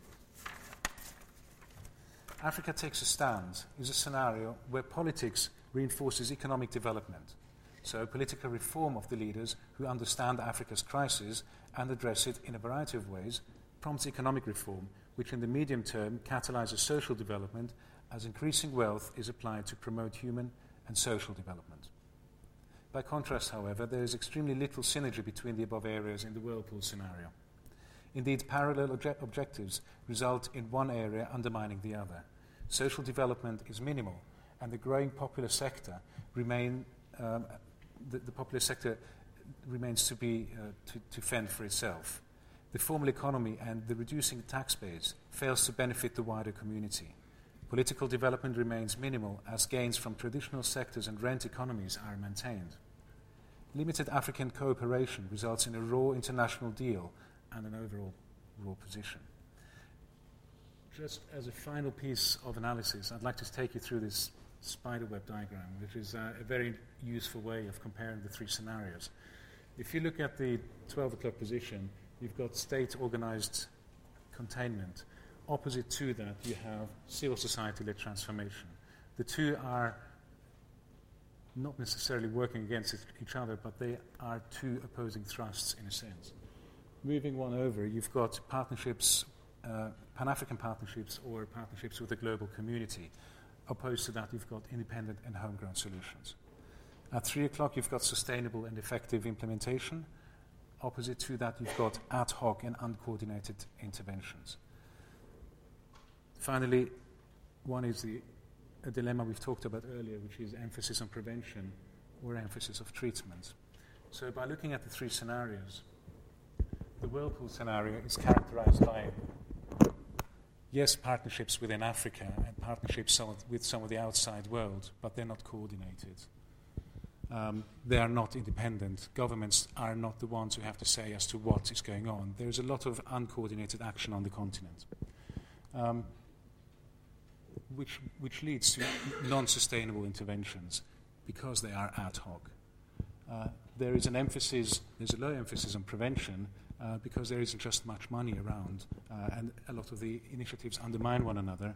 Africa Takes a Stand is a scenario where politics reinforces economic development, so political reform of the leaders who understand Africa's crisis and address it in a variety of ways prompts economic reform, which in the medium term catalyzes social development as increasing wealth is applied to promote human and social development. By contrast, however, there is extremely little synergy between the above areas in the Whirlpool scenario. Indeed, parallel objectives result in one area undermining the other. Social development is minimal, and the growing popular sector remains to fend for itself. The formal economy and the reducing tax base fails to benefit the wider community. Political development remains minimal as gains from traditional sectors and rent economies are maintained. Limited African cooperation results in a raw international deal and an overall raw position. Just as a final piece of analysis, I'd like to take you through this spiderweb diagram, which is a very useful way of comparing the three scenarios. If you look at the 12 o'clock position, you've got state-organized containment. Opposite to that, you have civil society-led transformation. The two are not necessarily working against each other, but they are two opposing thrusts in a sense. Moving one over, you've got partnerships, Pan-African partnerships or partnerships with the global community. Opposed to that, you've got independent and homegrown solutions. At 3 o'clock, you've got sustainable and effective implementation. Opposite to that, you've got ad hoc and uncoordinated interventions. Finally, one is a dilemma we've talked about earlier, which is emphasis on prevention or emphasis of treatment. So by looking at the three scenarios, the Whirlpool scenario is characterized by, yes, partnerships within Africa and partnerships with some of the outside world, but they're not coordinated. They are not independent. Governments are not the ones who have to say as to what is going on. There's a lot of uncoordinated action on the continent. Which leads to non-sustainable interventions because they are ad hoc. There's a low emphasis on prevention because there isn't just much money around, and a lot of the initiatives undermine one another.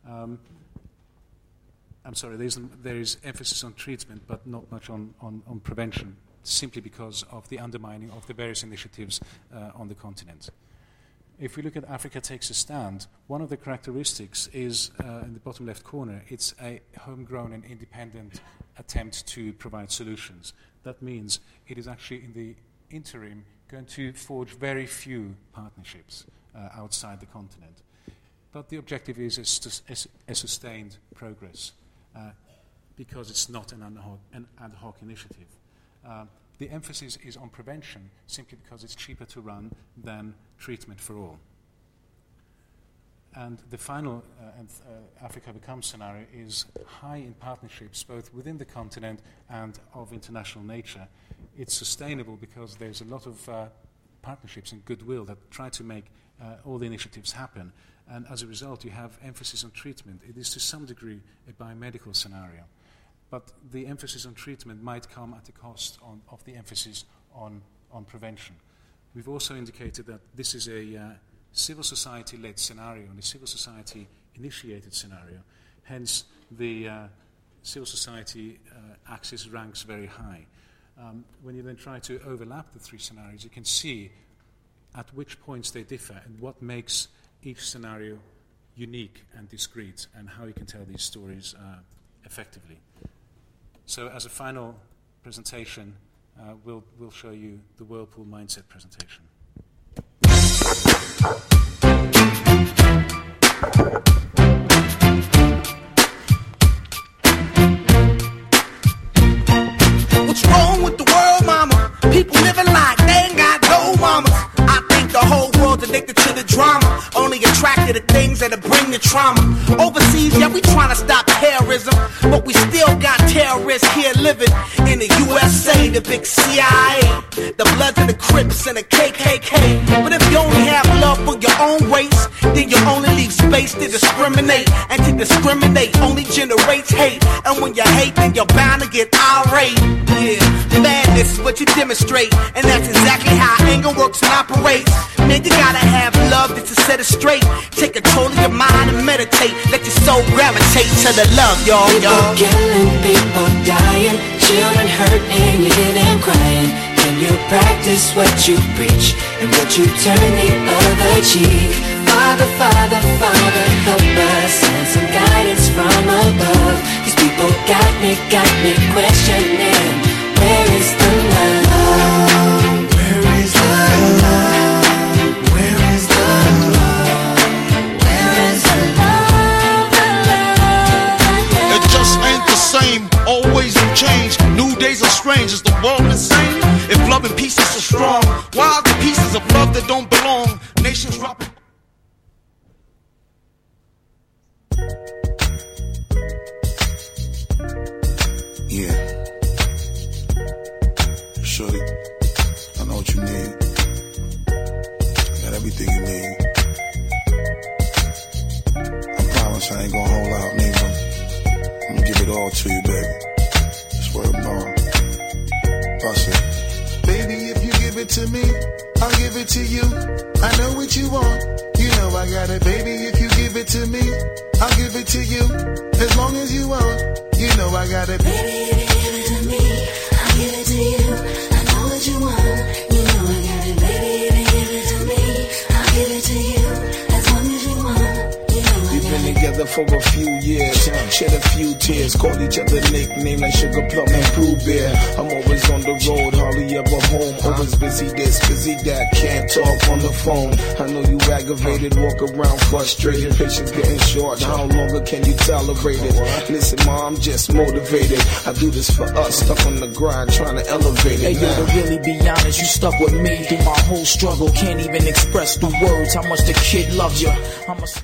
There is emphasis on treatment, but not much on prevention, simply because of the undermining of the various initiatives on the continent. If we look at Africa Takes a Stand, one of the characteristics is, in the bottom left corner, it's a homegrown and independent attempt to provide solutions. That means it is actually, in the interim, going to forge very few partnerships outside the continent. But the objective is a sustained progress because it's not an ad hoc initiative. The emphasis is on prevention simply because it's cheaper to run than treatment for all. And the final Africa Becomes scenario is high in partnerships both within the continent and of international nature. It's sustainable because there's a lot of partnerships and goodwill that try to make all the initiatives happen. And as a result, you have emphasis on treatment. It is to some degree a biomedical scenario. But the emphasis on treatment might come at the cost of the emphasis on prevention. We've also indicated that this is a civil society-led scenario and a civil society-initiated scenario. Hence, the civil society axis ranks very high. When you then try to overlap the three scenarios, you can see at which points they differ and what makes each scenario unique and discrete and how you can tell these stories effectively. So as a final presentation, we'll show you the Whirlpool Mindset presentation. What's wrong with the world, mama? People living like they ain't got no mamas. I think the whole world's addicted to the drama, only attracted to things that'll bring the trauma. Overseas, yeah, we trying to stop terrorism, but we still got terrorists here living in the USA, the big CIA, the Bloods and the Crips and the KKK. But if you only have love for your own race, then you only leave space to discriminate, and to discriminate only generates hate. And when you hate, then you're bound to get irate. Yeah, madness is what you demonstrate, and that's exactly how anger works and operates. Man, you gotta have love just to set it straight. Take control of your mind and meditate. Let your soul gravitate to the love, y'all. People killing, people dying, children hurt and you hear them crying. Can you practice what you preach? and would you turn the other cheek? Father, Father, Father, help us, send some guidance from above. These people got me questioning, where is the love? Where is the love? Where is the love? Where is the love? The love? It just ain't the same, always new change. New days are strange, is the world insane? If love and peace is so strong, why are the pieces of love that don't belong? Nations dropping. Yeah. Shorty, I know what you need. I got everything you need. I promise I ain't gonna hold out, nigga. I'm gonna give it all to you, baby. Swear to God. Bust it. Baby, if you give it to me, I'll give it to you. I know what you want. You know I got it, baby. If you give it to me, I'll give it to you. As long as you want, you know I got it. Baby, if you give it to me, I'll give it to you. I know what you want, you know I got it. Baby, if you give it to me, I'll give it to you. As long as you want, you know I got it. We've been together for a few years, shed a few tears, called each other nicknames like Sugar Plum and Blue Bear. I'm always on the road, hardly ever home. Always busy this, busy that, can't talk on the phone. I know you aggravated, walk around frustrated, patience getting short. How longer can you tolerate it? Listen, Ma, I'm just motivated. I do this for us, stuck on the grind, trying to elevate it. Hey, yo, to really be honest, you stuck with me through my whole struggle. Can't even express through words how much the kid loves you. I'm a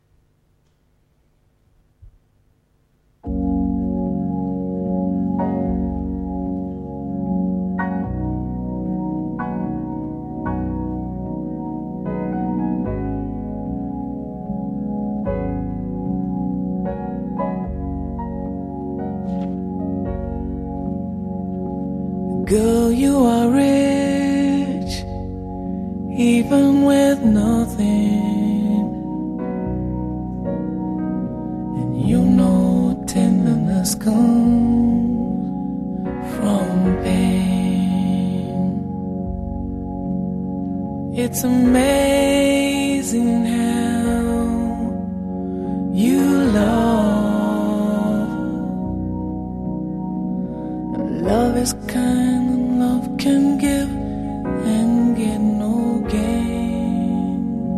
Girl, you are rich, even with nothing. And you know tenderness comes from pain. It's amazing how you love. Love is kind and love can give and get no gain.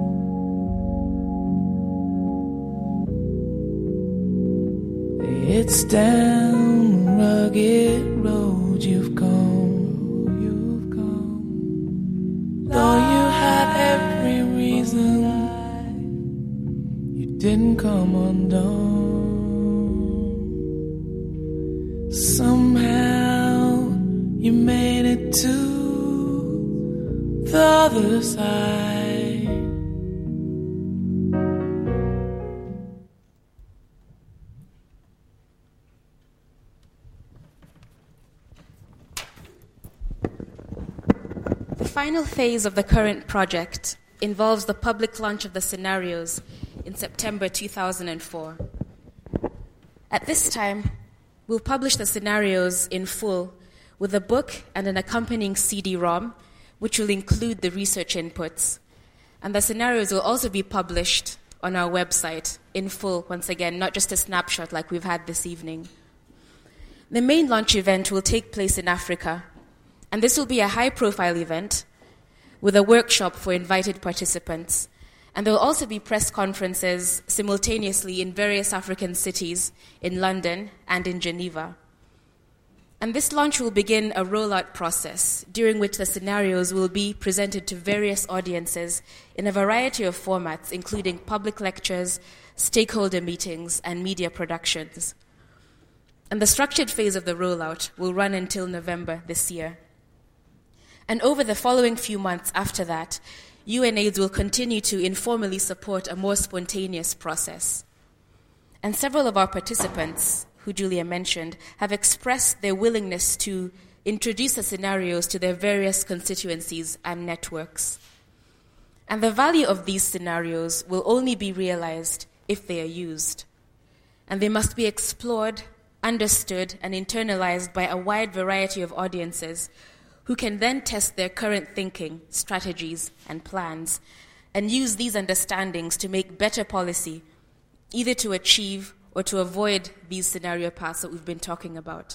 It's down the rugged road you've gone. Though you had every reason, you didn't come undone. Somehow you made it to the other side. The final phase of the current project involves the public launch of the scenarios in September 2004. At this time, we'll publish the scenarios in full with a book and an accompanying CD-ROM, which will include the research inputs. And the scenarios will also be published on our website in full, once again, not just a snapshot like we've had this evening. The main launch event will take place in Africa, and this will be a high-profile event with a workshop for invited participants. And there will also be press conferences simultaneously in various African cities, in London and in Geneva. And this launch will begin a rollout process during which the scenarios will be presented to various audiences in a variety of formats, including public lectures, stakeholder meetings, and media productions. And the structured phase of the rollout will run until November this year. And over the following few months after that, UNAIDS will continue to informally support a more spontaneous process. And several of our participants, who Julia mentioned, have expressed their willingness to introduce the scenarios to their various constituencies and networks. And the value of these scenarios will only be realized if they are used. And they must be explored, understood, and internalized by a wide variety of audiences who can then test their current thinking, strategies, and plans, and use these understandings to make better policy, either to achieve or to avoid these scenario paths that we've been talking about.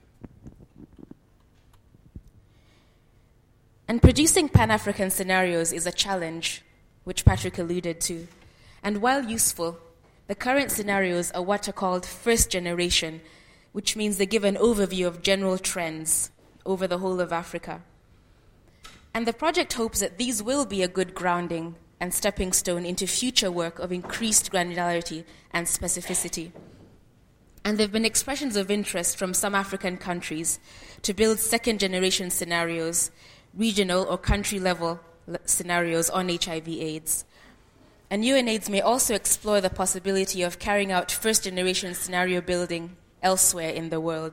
And producing Pan-African scenarios is a challenge, which Patrick alluded to. And while useful, the current scenarios are what are called first generation, which means they give an overview of general trends over the whole of Africa. And the project hopes that these will be a good grounding and stepping stone into future work of increased granularity and specificity. And there have been expressions of interest from some African countries to build second-generation scenarios, regional or country-level scenarios on HIV/AIDS. And UNAIDS may also explore the possibility of carrying out first-generation scenario building elsewhere in the world.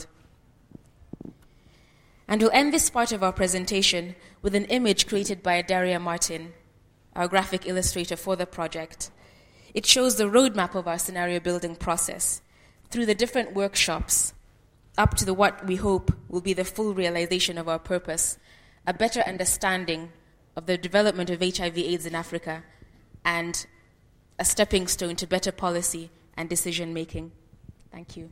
And we'll end this part of our presentation with an image created by Daria Martin, our graphic illustrator for the project. It shows the roadmap of our scenario building process through the different workshops up to what we hope will be the full realization of our purpose, a better understanding of the development of HIV/AIDS in Africa, and a stepping stone to better policy and decision making. Thank you.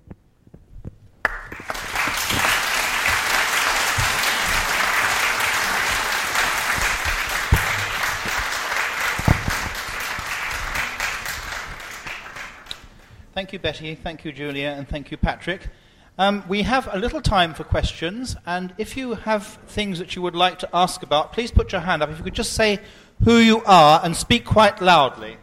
Thank you, Betty. Thank you, Julia. And thank you, Patrick. We have a little time for questions, and if you have things that you would like to ask about, please put your hand up. If you could just say who you are and speak quite loudly.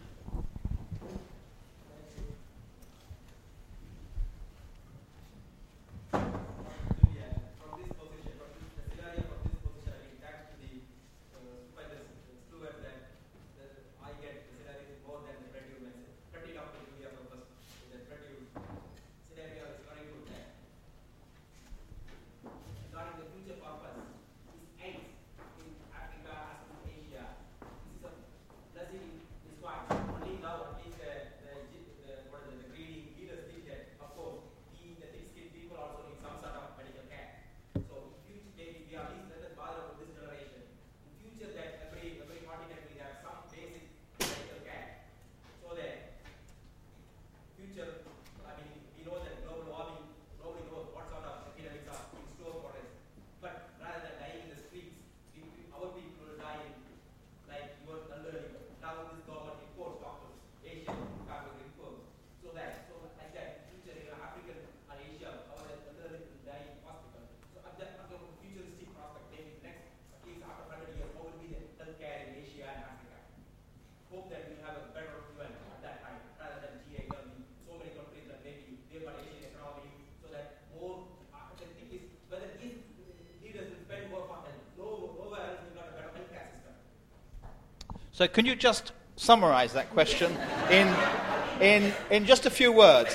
So can you just summarize that question in just a few words?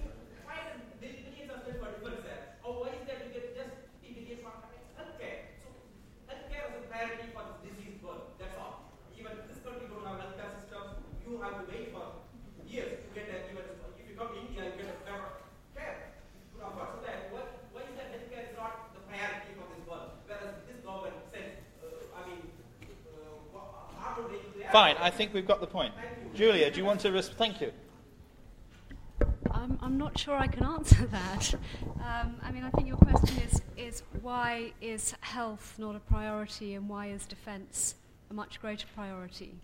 Fine, I think we've got the point. Julia, do you want to thank you. I'm not sure I can answer that. I think your question is why is health not a priority and why is defence a much greater priority?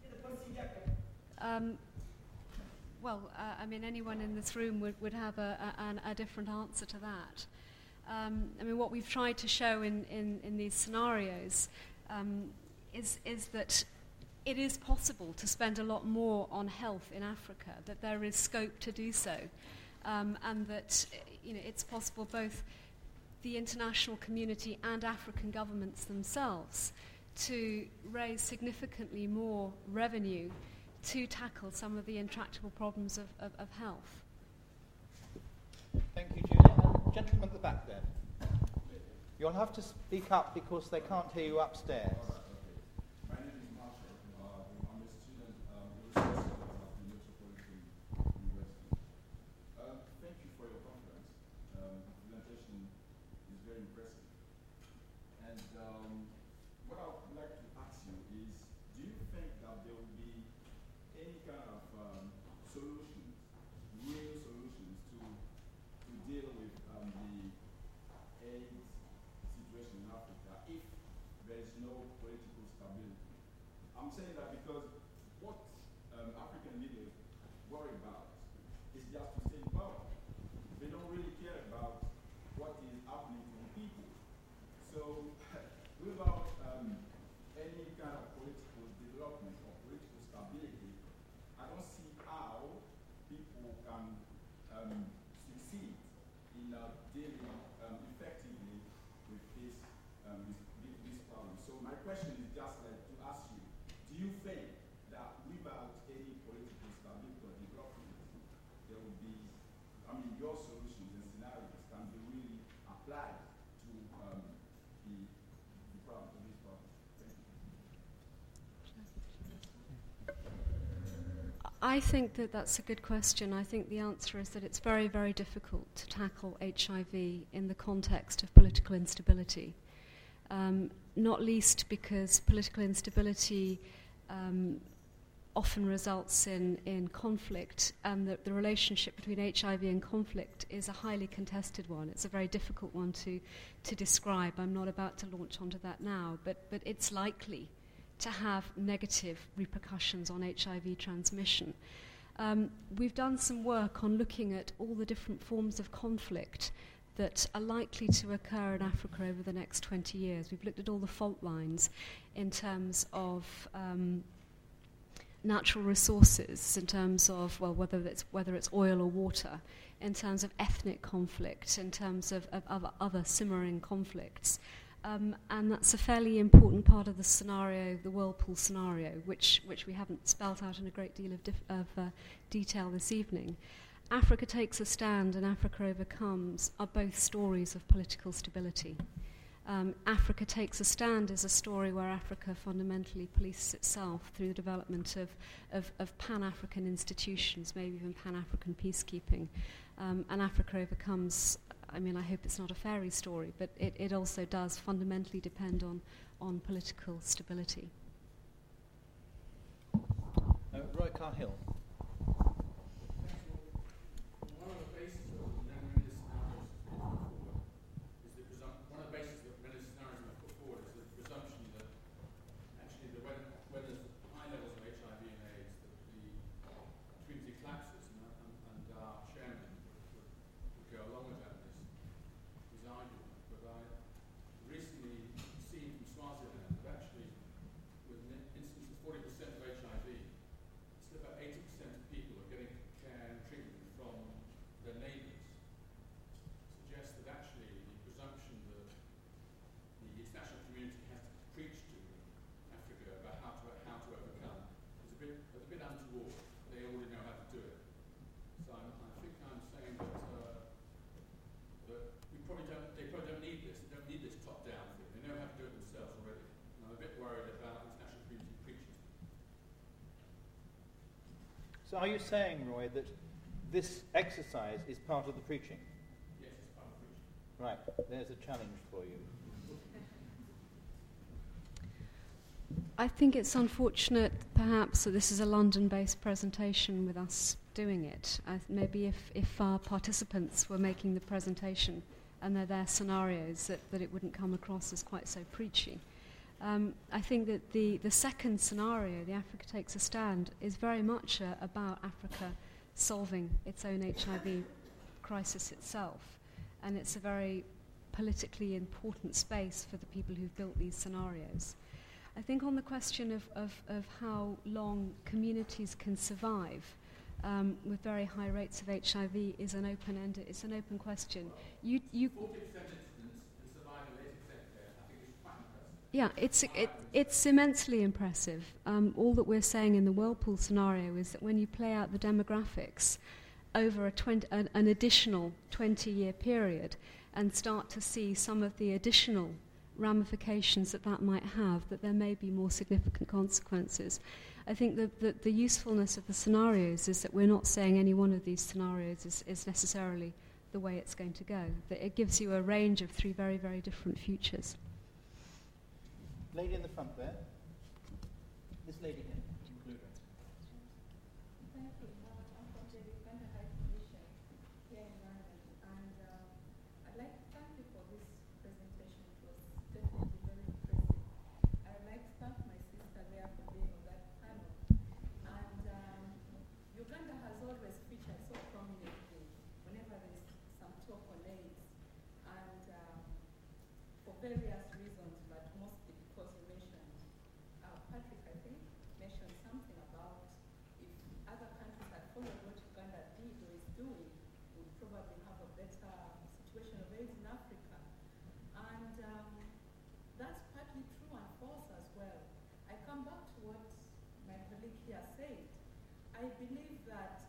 Anyone in this room would have a different answer to that. What we've tried to show in these scenarios is that it is possible to spend a lot more on health in Africa, that there is scope to do so, and that it's possible both the international community and African governments themselves to raise significantly more revenue to tackle some of the intractable problems of health. Thank you, Julia. Gentleman at the back there. You'll have to speak up because they can't hear you upstairs. And what I would like to ask you is, do you think that there will be any kind of solutions, real solutions to deal with the AIDS situation in Africa if there is no political stability? I'm saying that because what African leaders worry about is just to stay in power. They don't really care about what is happening to the people. So without any kind of political development or political stability, I don't see how people can succeed in dealing effectively with this problem. So my question is just like to ask you, do you think that without any political stability or development, there will be, your solutions and scenarios can be really applied to the problem, to this problem? Thank you. I think that that's a good question. I think the answer is that it's very, very difficult to tackle HIV in the context of political instability, not least because political instability often results in conflict, and the relationship between HIV and conflict is a highly contested one. It's a very difficult one to describe. I'm not about to launch onto that now, but it's likely to have negative repercussions on HIV transmission. We've done some work on looking at all the different forms of conflict that are likely to occur in Africa over the next 20 years. We've looked at all the fault lines in terms of natural resources, in terms of, well, whether it's oil or water, in terms of ethnic conflict, in terms of other simmering conflicts. And that's a fairly important part of the scenario, the whirlpool scenario, which we haven't spelt out in a great deal of detail this evening. Africa Takes a Stand and Africa Overcomes are both stories of political stability. Africa Takes a Stand is a story where Africa fundamentally polices itself through the development of Pan-African institutions, maybe even Pan-African peacekeeping. And Africa Overcomes, I hope it's not a fairy story, but it also does fundamentally depend on political stability. Roy Carhill. So are you saying, Roy, that this exercise is part of the preaching? Yes, it's part of the preaching. Right, there's a challenge for you. I think it's unfortunate, perhaps, that this is a London-based presentation with us doing it. Maybe if our participants were making the presentation and they're their scenarios, that it wouldn't come across as quite so preachy. I think that the second scenario, the Africa Takes a Stand, is very much about Africa solving its own HIV crisis itself. And it's a very politically important space for the people who've built these scenarios. I think on the question of how long communities can survive with very high rates of HIV is an open-ended, it's an open question. 40% incidence and survival 80% there, I think it's quite impressive. Yeah, it's immensely impressive. All that we're saying in the whirlpool scenario is that when you play out the demographics over an additional 20-year period and start to see some of the additional ramifications that might have, that there may be more significant consequences. I think that the usefulness of the scenarios is that we're not saying any one of these scenarios is necessarily the way it's going to go. That it gives you a range of three very, very different futures. Lady in the front there. This lady here. Include her. Thank you. I'm from the Uganda High Commission here in London, and I'd like to thank you for this presentation. It was definitely very impressive. I'd like to thank my sister there for being on that panel. And Uganda has always featured so prominently whenever there's some talk on AIDS, and for various reasons, but mostly because you mentioned, Patrick, I think, mentioned something about if other countries had followed what Uganda did or is doing, we would probably have a better situation of AIDS in Africa. And that's partly true and false as well. I come back to what my colleague here said. I believe that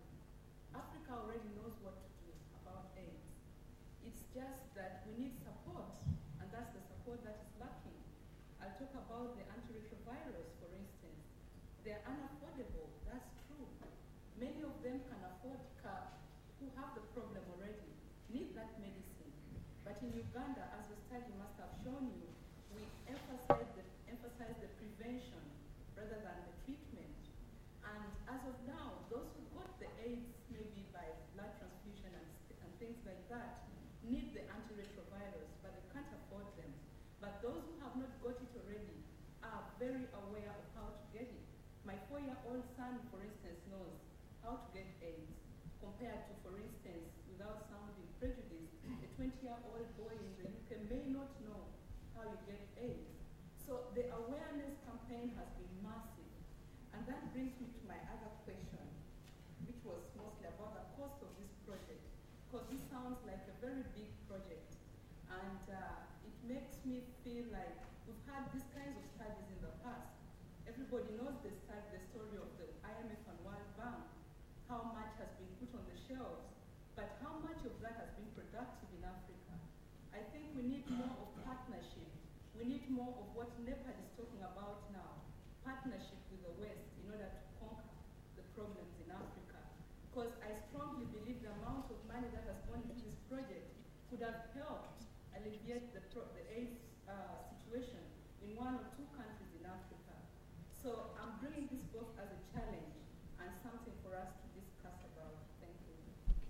Africa already knows what to do about AIDS. It's just that we need support, and that's the support that is lacking. I'll talk about the antiretrovirals, for instance. They're unaffordable, that's true. Many of them can afford, who have the problem already, need that medicine. But in Uganda, as the study must have shown you, we emphasize the prevention rather than the treatment. And as of now, those who got the AIDS, maybe by blood transfusion and things like that, need the antiretrovirals, but they can't afford them. But those who have not got it already are very aware of how to get it. My 4-year-old son, for instance, knows how to get AIDS, compared to, for instance, without sounding prejudiced, a 20-year-old boy in the UK may not know how you get AIDS. So the awareness campaign has been massive. And that brings me to my other question, which was mostly about the cost of this project, because this sounds like a very big project. And it makes me feel like we've had these kinds of studies in the past. Everybody knows the story of the IMF and World Bank, how much has been put on the shelves, but how much of that has been productive in Africa? I think we need more of partnership. We need more of what NEPAD is talking about now, partnership with the West in order to conquer the problems in Africa. Because I strongly believe the amount of money that has gone into this project could have helped alleviate the AIDS situation in 1 or 2 countries in Africa. So I'm bringing this both as a challenge and something for us to discuss about. Thank you.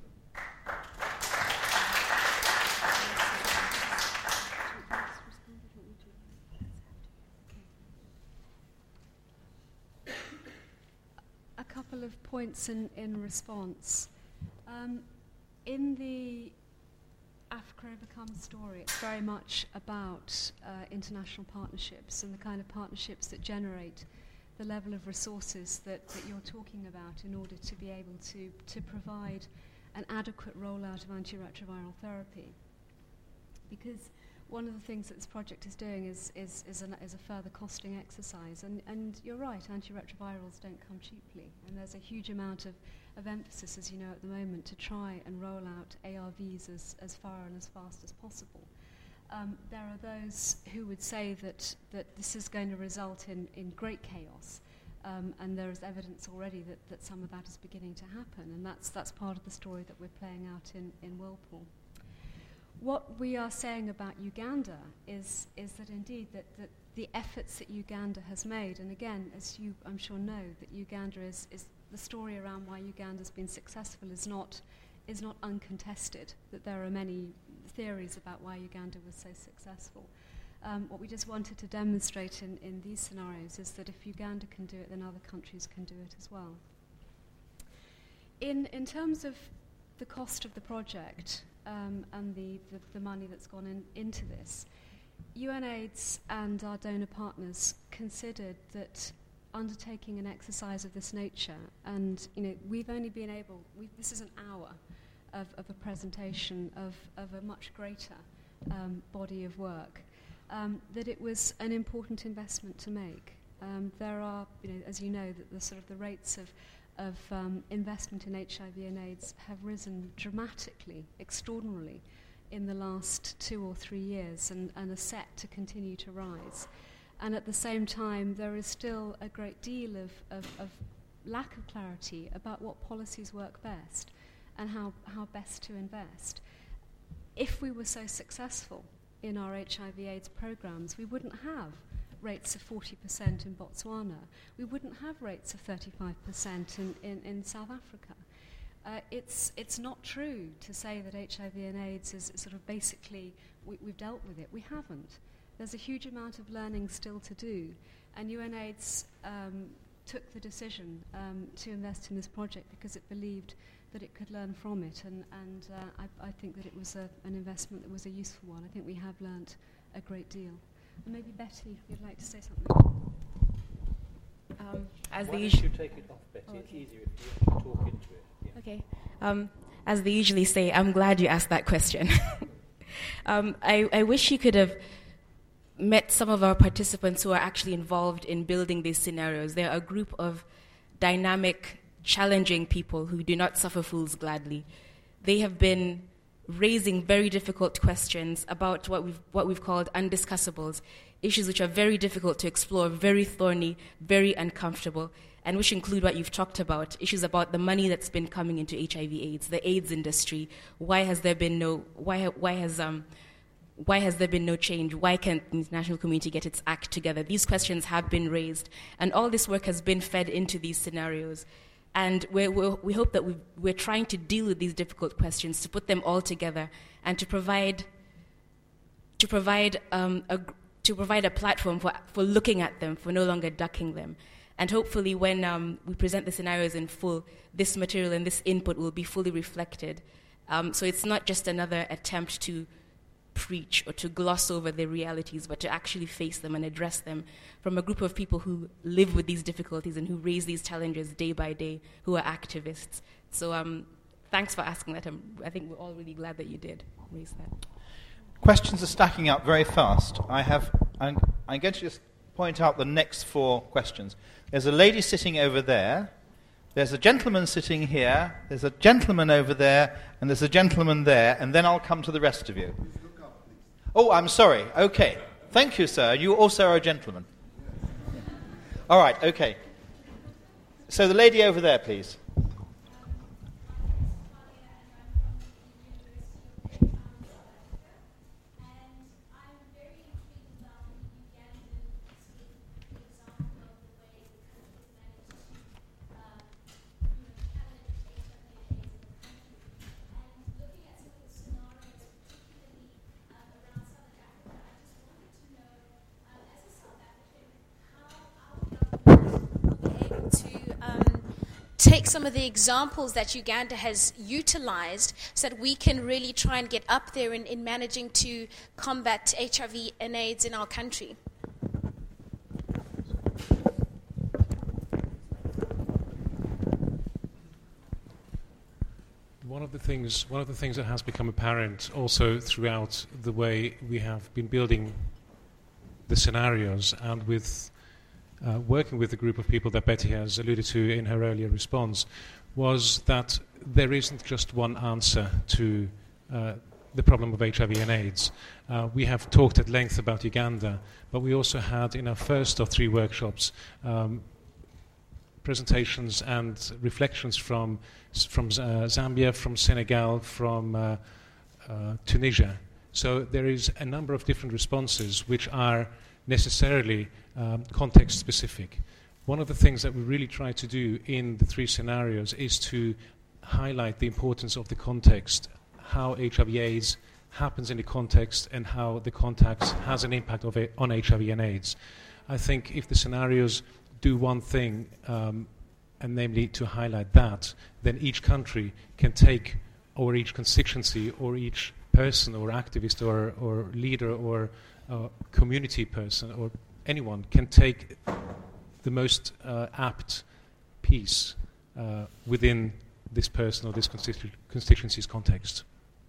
A couple of points in response. In the Africa Overcome story, it's very much about international partnerships and the kind of partnerships that generate the level of resources that you're talking about in order to be able to provide an adequate rollout of antiretroviral therapy. Because one of the things that this project is doing is a further costing exercise. And you're right, antiretrovirals don't come cheaply. And there's a huge amount of emphasis, as you know, at the moment to try and roll out ARVs as far and as fast as possible. There are those who would say that this is going to result in great chaos. And there is evidence already that some of that is beginning to happen. And that's part of the story that we're playing out in Whirlpool. What we are saying about Uganda is that indeed that the efforts that Uganda has made, and again, as you I'm sure know, that Uganda is the story around why Uganda's been successful is not uncontested, that there are many theories about why Uganda was so successful. What we just wanted to demonstrate in these scenarios is that if Uganda can do it, then other countries can do it as well. In terms of the cost of the project, and the money that's gone into this, UNAIDS and our donor partners considered that undertaking an exercise of this nature, and we've only been able, this is an hour of a presentation of a much greater body of work, that it was an important investment to make. There are, as you know, that the sort of the rates of investment in HIV and AIDS have risen dramatically, extraordinarily, in the last 2 or 3 years and are set to continue to rise. And at the same time, there is still a great deal of lack of clarity about what policies work best and how best to invest. If we were so successful in our HIV/AIDS programs, we wouldn't have rates of 40% in Botswana, we wouldn't have rates of 35% in South Africa. It's not true to say that HIV and AIDS is sort of basically, we've dealt with it. We haven't. There's a huge amount of learning still to do, and UNAIDS took the decision to invest in this project because it believed that it could learn from it, and I think that it was an investment that was a useful one. I think we have learnt a great deal. And maybe Betty, you'd like to say something? Why don't you take it off, Betty? Oh, okay. It's easier if you actually talk into it. Yeah. Okay. As they usually say, I'm glad you asked that question. I wish you could have met some of our participants who are actually involved in building these scenarios. They're a group of dynamic, challenging people who do not suffer fools gladly. They have been raising very difficult questions about what we've called undiscussables, issues which are very difficult to explore, very thorny, very uncomfortable, and which include what you've talked about, issues about the money that's been coming into HIV/AIDS, the AIDS industry. Why has there been no change? Why can't the international community get its act together? These questions have been raised, and all this work has been fed into these scenarios. And we hope that we're trying to deal with these difficult questions, to put them all together, and to provide a platform for looking at them, for no longer ducking them. And hopefully when we present the scenarios in full, this material and this input will be fully reflected. So it's not just another attempt to preach or to gloss over the realities, but to actually face them and address them from a group of people who live with these difficulties and who raise these challenges day by day, who are activists. So thanks for asking that. I think we're all really glad that you did raise that. Questions are stacking up very fast. I'm going to just point out the next 4 questions. There's a lady sitting over there. There's a gentleman sitting here. There's a gentleman over there. And there's a gentleman there. And then I'll come to the rest of you. Oh, I'm sorry. Okay. Thank you, sir. You also are a gentleman. All right. Okay. So the lady over there, please. Take some of the examples that Uganda has utilized so that we can really try and get up there in managing to combat HIV and AIDS in our country. One of the things that has become apparent also throughout the way we have been building the scenarios and with working with the group of people that Betty has alluded to in her earlier response was that there isn't just one answer to the problem of HIV and AIDS. We have talked at length about Uganda, but we also had in our first of 3 workshops presentations and reflections from Zambia, from Senegal, from Tunisia. So there is a number of different responses which are necessarily context specific. One of the things that we really try to do in the 3 scenarios is to highlight the importance of the context, how HIV/AIDS happens in the context and how the context has an impact on HIV and AIDS. I think if the scenarios do one thing, and namely to highlight that, then each country can take, or each constituency, or each person, or activist, or leader, or community person, or anyone can take the most apt piece within this person or this constituency's context.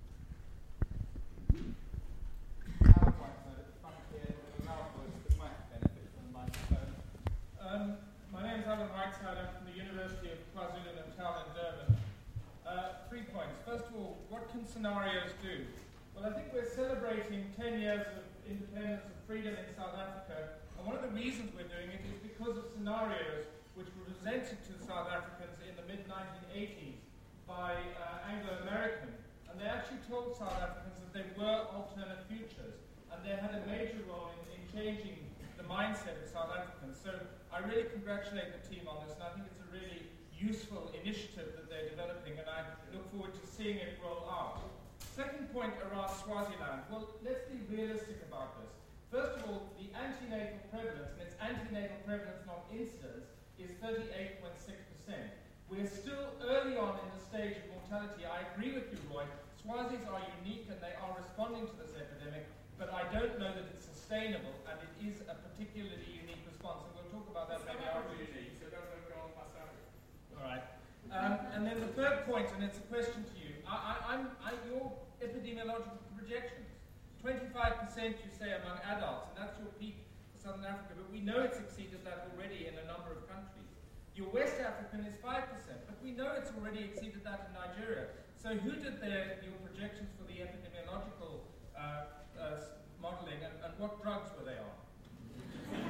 My name is Alan Whiteside. I'm from the University of KwaZulu-Natal in Durban. 3 points. First of all, what can scenarios do? Well, I think we're celebrating 10 years of independence and freedom in South Africa, and one of the reasons we're doing it is because of scenarios which were presented to South Africans in the mid-1980s by Anglo-American, and they actually told South Africans that there were alternate futures, and they had a major role in changing the mindset of South Africans. So I really congratulate the team on this, and I think it's a really useful initiative that they're developing, and I look forward to seeing it roll out. Second point around Swaziland. Well, let's be realistic about this. First of all, the antenatal prevalence, and it's antenatal prevalence, not incidence, is 38.6%. We're still early on in the stage of mortality. I agree with you, Roy. Swazis are unique and they are responding to this epidemic, but I don't know that it's sustainable, and it is a particularly unique response, and we'll talk about that maybe after. All right. And then the third point, and it's a question to you. Your epidemiological projections, 25% you say among adults, and that's your peak for Southern Africa, but we know it's exceeded that already in a number of countries. Your West African is 5%, but we know it's already exceeded that in Nigeria. So who did your projections for the epidemiological modeling, and what drugs were they on?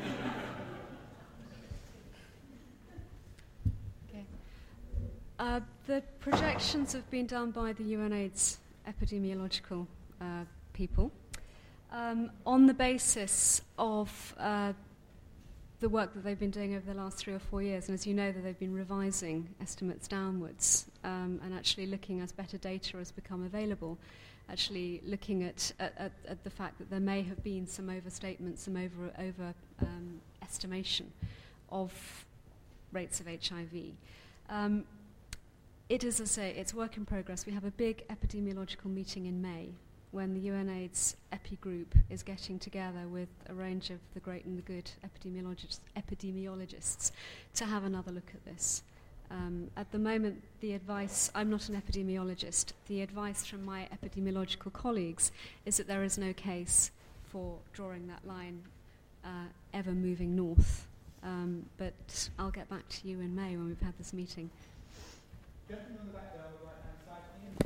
Okay. The projections have been done by the UNAIDS epidemiological people on the basis of the work that they've been doing over the last 3 or 4 years. And as you know, that they've been revising estimates downwards and actually looking as better data has become available, actually looking at the fact that there may have been some overstatement, some over estimation of rates of HIV. It is, as I say, it's work in progress. We have a big epidemiological meeting in May when the UNAIDS EPI group is getting together with a range of the great and the good epidemiologists to have another look at this. At the moment, the advice, I'm not an epidemiologist, the advice from my epidemiological colleagues is that there is no case for drawing that line ever moving north. But I'll get back to you in May when we've had this meeting. Gentlemen on the back there on the right-hand side.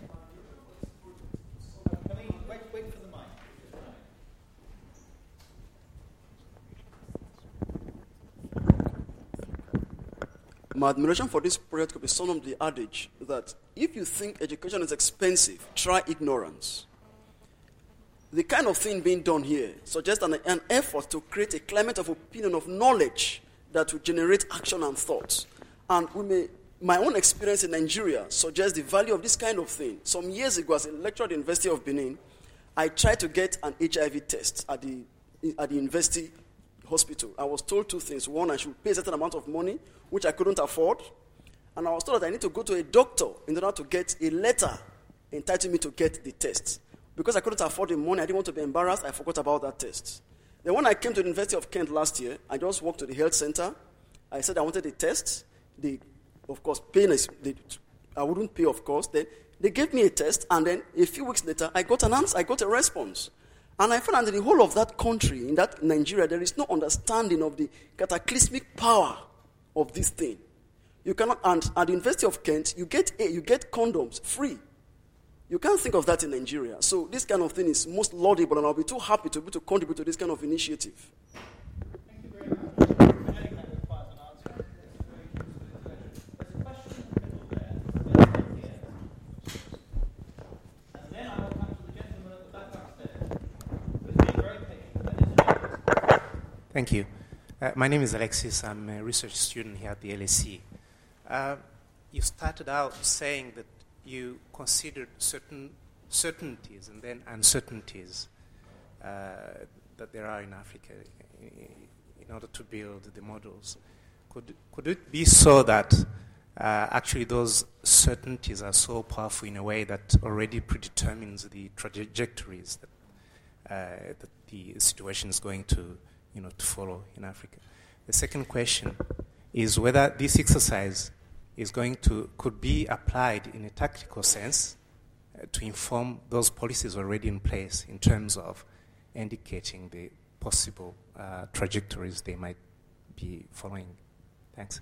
Wait for the mic. My admiration for this project could be summed up the adage that if you think education is expensive, try ignorance. The kind of thing being done here suggests an effort to create a climate of opinion, of knowledge that will generate action and thoughts. And my own experience in Nigeria suggests the value of this kind of thing. Some years ago, as a lecturer at the University of Benin, I tried to get an HIV test at the university hospital. I was told 2 things. One, I should pay a certain amount of money, which I couldn't afford. And I was told that I need to go to a doctor in order to get a letter entitling me to get the test. Because I couldn't afford the money, I didn't want to be embarrassed, I forgot about that test. Then when I came to the University of Kent last year, I just walked to the health center. I said I wanted the test. Of course, I wouldn't pay, of course. Then they gave me a test, and then a few weeks later, I got an answer, I got a response. And I found that in the whole of that country, in that Nigeria, there is no understanding of the cataclysmic power of this thing. You cannot, and at the University of Kent, you get condoms free. You can't think of that in Nigeria. So this kind of thing is most laudable, and I'll be too happy to be able to contribute to this kind of initiative. Thank you very much. I think that requires an answer. There's a question in the middle there. Here. And then I will come to the gentleman at the back upstairs. Who's being very patient. Thank you. My name is Alexis. I'm a research student here at the LSE. You started out saying that you considered certain certainties and then uncertainties that there are in Africa in order to build the models. Could it be so that actually those certainties are so powerful in a way that already predetermines the trajectories that the situation is going to follow in Africa? The second question is whether this exercise could be applied in a tactical sense to inform those policies already in place in terms of indicating the possible trajectories they might be following. Thanks.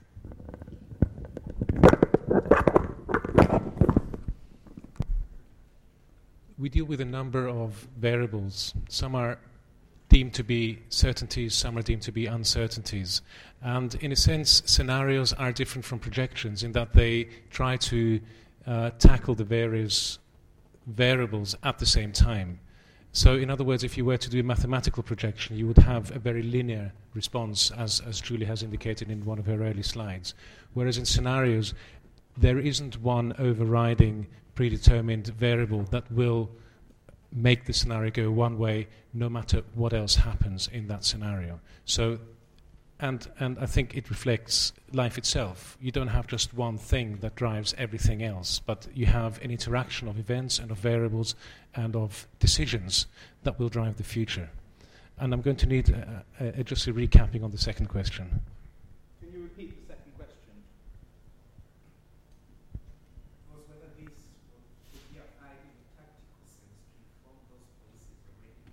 We deal with a number of variables. Some are deemed to be certainties, some are deemed to be uncertainties. And in a sense, scenarios are different from projections in that they try to tackle the various variables at the same time. So, in other words, if you were to do a mathematical projection, you would have a very linear response, as Julie has indicated in one of her early slides. Whereas in scenarios, there isn't one overriding predetermined variable that will make the scenario go one way no matter what else happens in that scenario. So, and I think it reflects life itself. You don't have just one thing that drives everything else, but you have an interaction of events and of variables and of decisions that will drive the future. And I'm going to need just a recapping on the second question. Can you repeat the second question? Was whether these would be applied in a tactical sense to inform those policies already.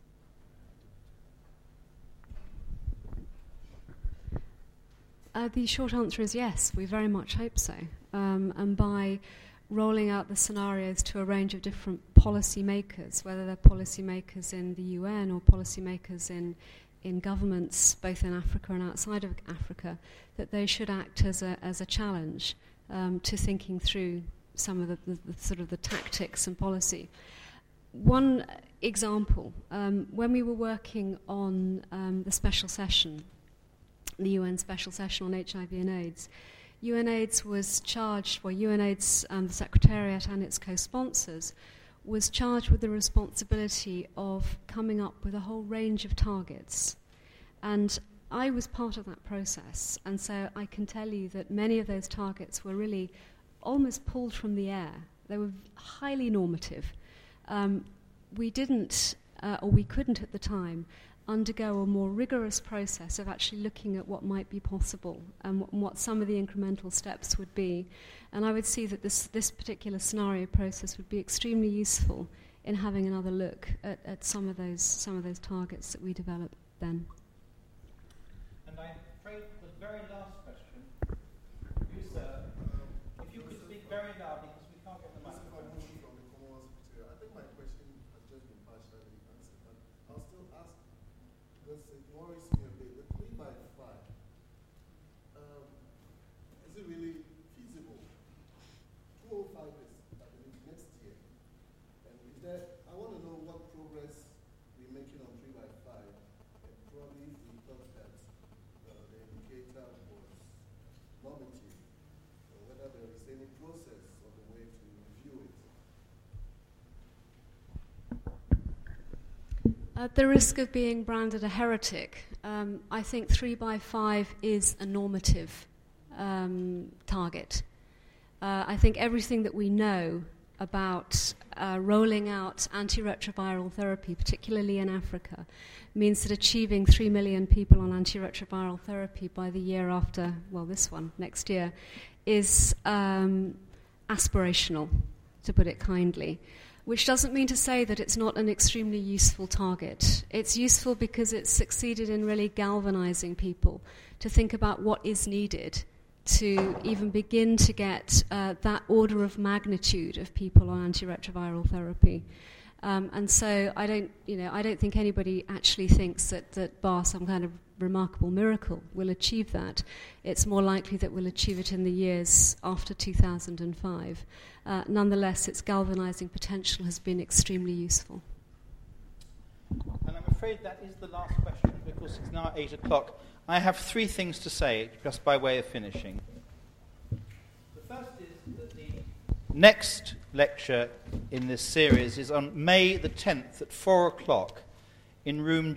The short answer is yes, we very much hope so. And by rolling out the scenarios to a range of different policy makers, whether they're policy makers in the UN or policy makers in governments, both in Africa and outside of Africa, that they should act as a challenge to thinking through some of the sort of the tactics and policy. One example, when we were working on the special session, the UN special session on HIV and AIDS, UNAIDS was charged, well, UNAIDS, the Secretariat and its co-sponsors, was charged with the responsibility of coming up with a whole range of targets. And I was part of that process, and so I can tell you that many of those targets were really almost pulled from the air. They were highly normative. We didn't, or we couldn't at the time, undergo a more rigorous process of actually looking at what might be possible and what some of the incremental steps would be. And I would see that this particular scenario process would be extremely useful in having another look at some of those targets that we developed then. And I'm afraid the very last question, you sir, if you could speak very loudly because we can't get the microphone. I think my question has just been partially answered, but I'll still ask, because it worries me a bit. The 3x5, is it really feasible? 205 is, I believe, next year. And is there, I want to know what progress we're making on 3x5. And probably we thought that the indicator was normative, or whether there is any process or the way to review it. At the risk of being branded a heretic, I think 3x5 is a normative target. I think everything that we know about rolling out antiretroviral therapy, particularly in Africa, means that achieving 3 million people on antiretroviral therapy by the year after, well, this one, next year, is aspirational, to put it kindly. Which doesn't mean to say that it's not an extremely useful target. It's useful because it's succeeded in really galvanizing people to think about what is needed to even begin to get that order of magnitude of people on antiretroviral therapy. And so I don't think anybody actually thinks that bar some kind of remarkable miracle will achieve that. It's more likely that we'll achieve it in the years after 2005. Nonetheless, its galvanizing potential has been extremely useful. And I'm afraid that is the last question because it's now 8 o'clock. I have 3 things to say just by way of finishing. The first is that the next lecture in this series is on May the 10th at 4 o'clock in room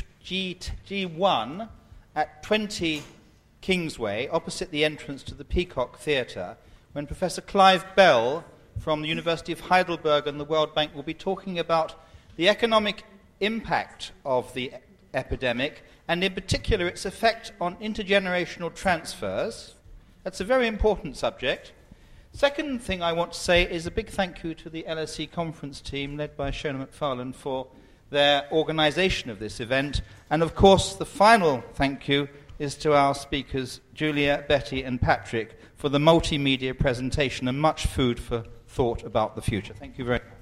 G1 at 20 Kingsway, opposite the entrance to the Peacock Theatre, when Professor Clive Bell from the University of Heidelberg and the World Bank will be talking about the economic impact of the epidemic and in particular its effect on intergenerational transfers. That's a very important subject. Second thing I want to say is a big thank you to the LSE conference team led by Shona McFarlane for their organisation of this event. And of course the final thank you is to our speakers Julia, Betty and Patrick for the multimedia presentation and much food for thought about the future. Thank you very much.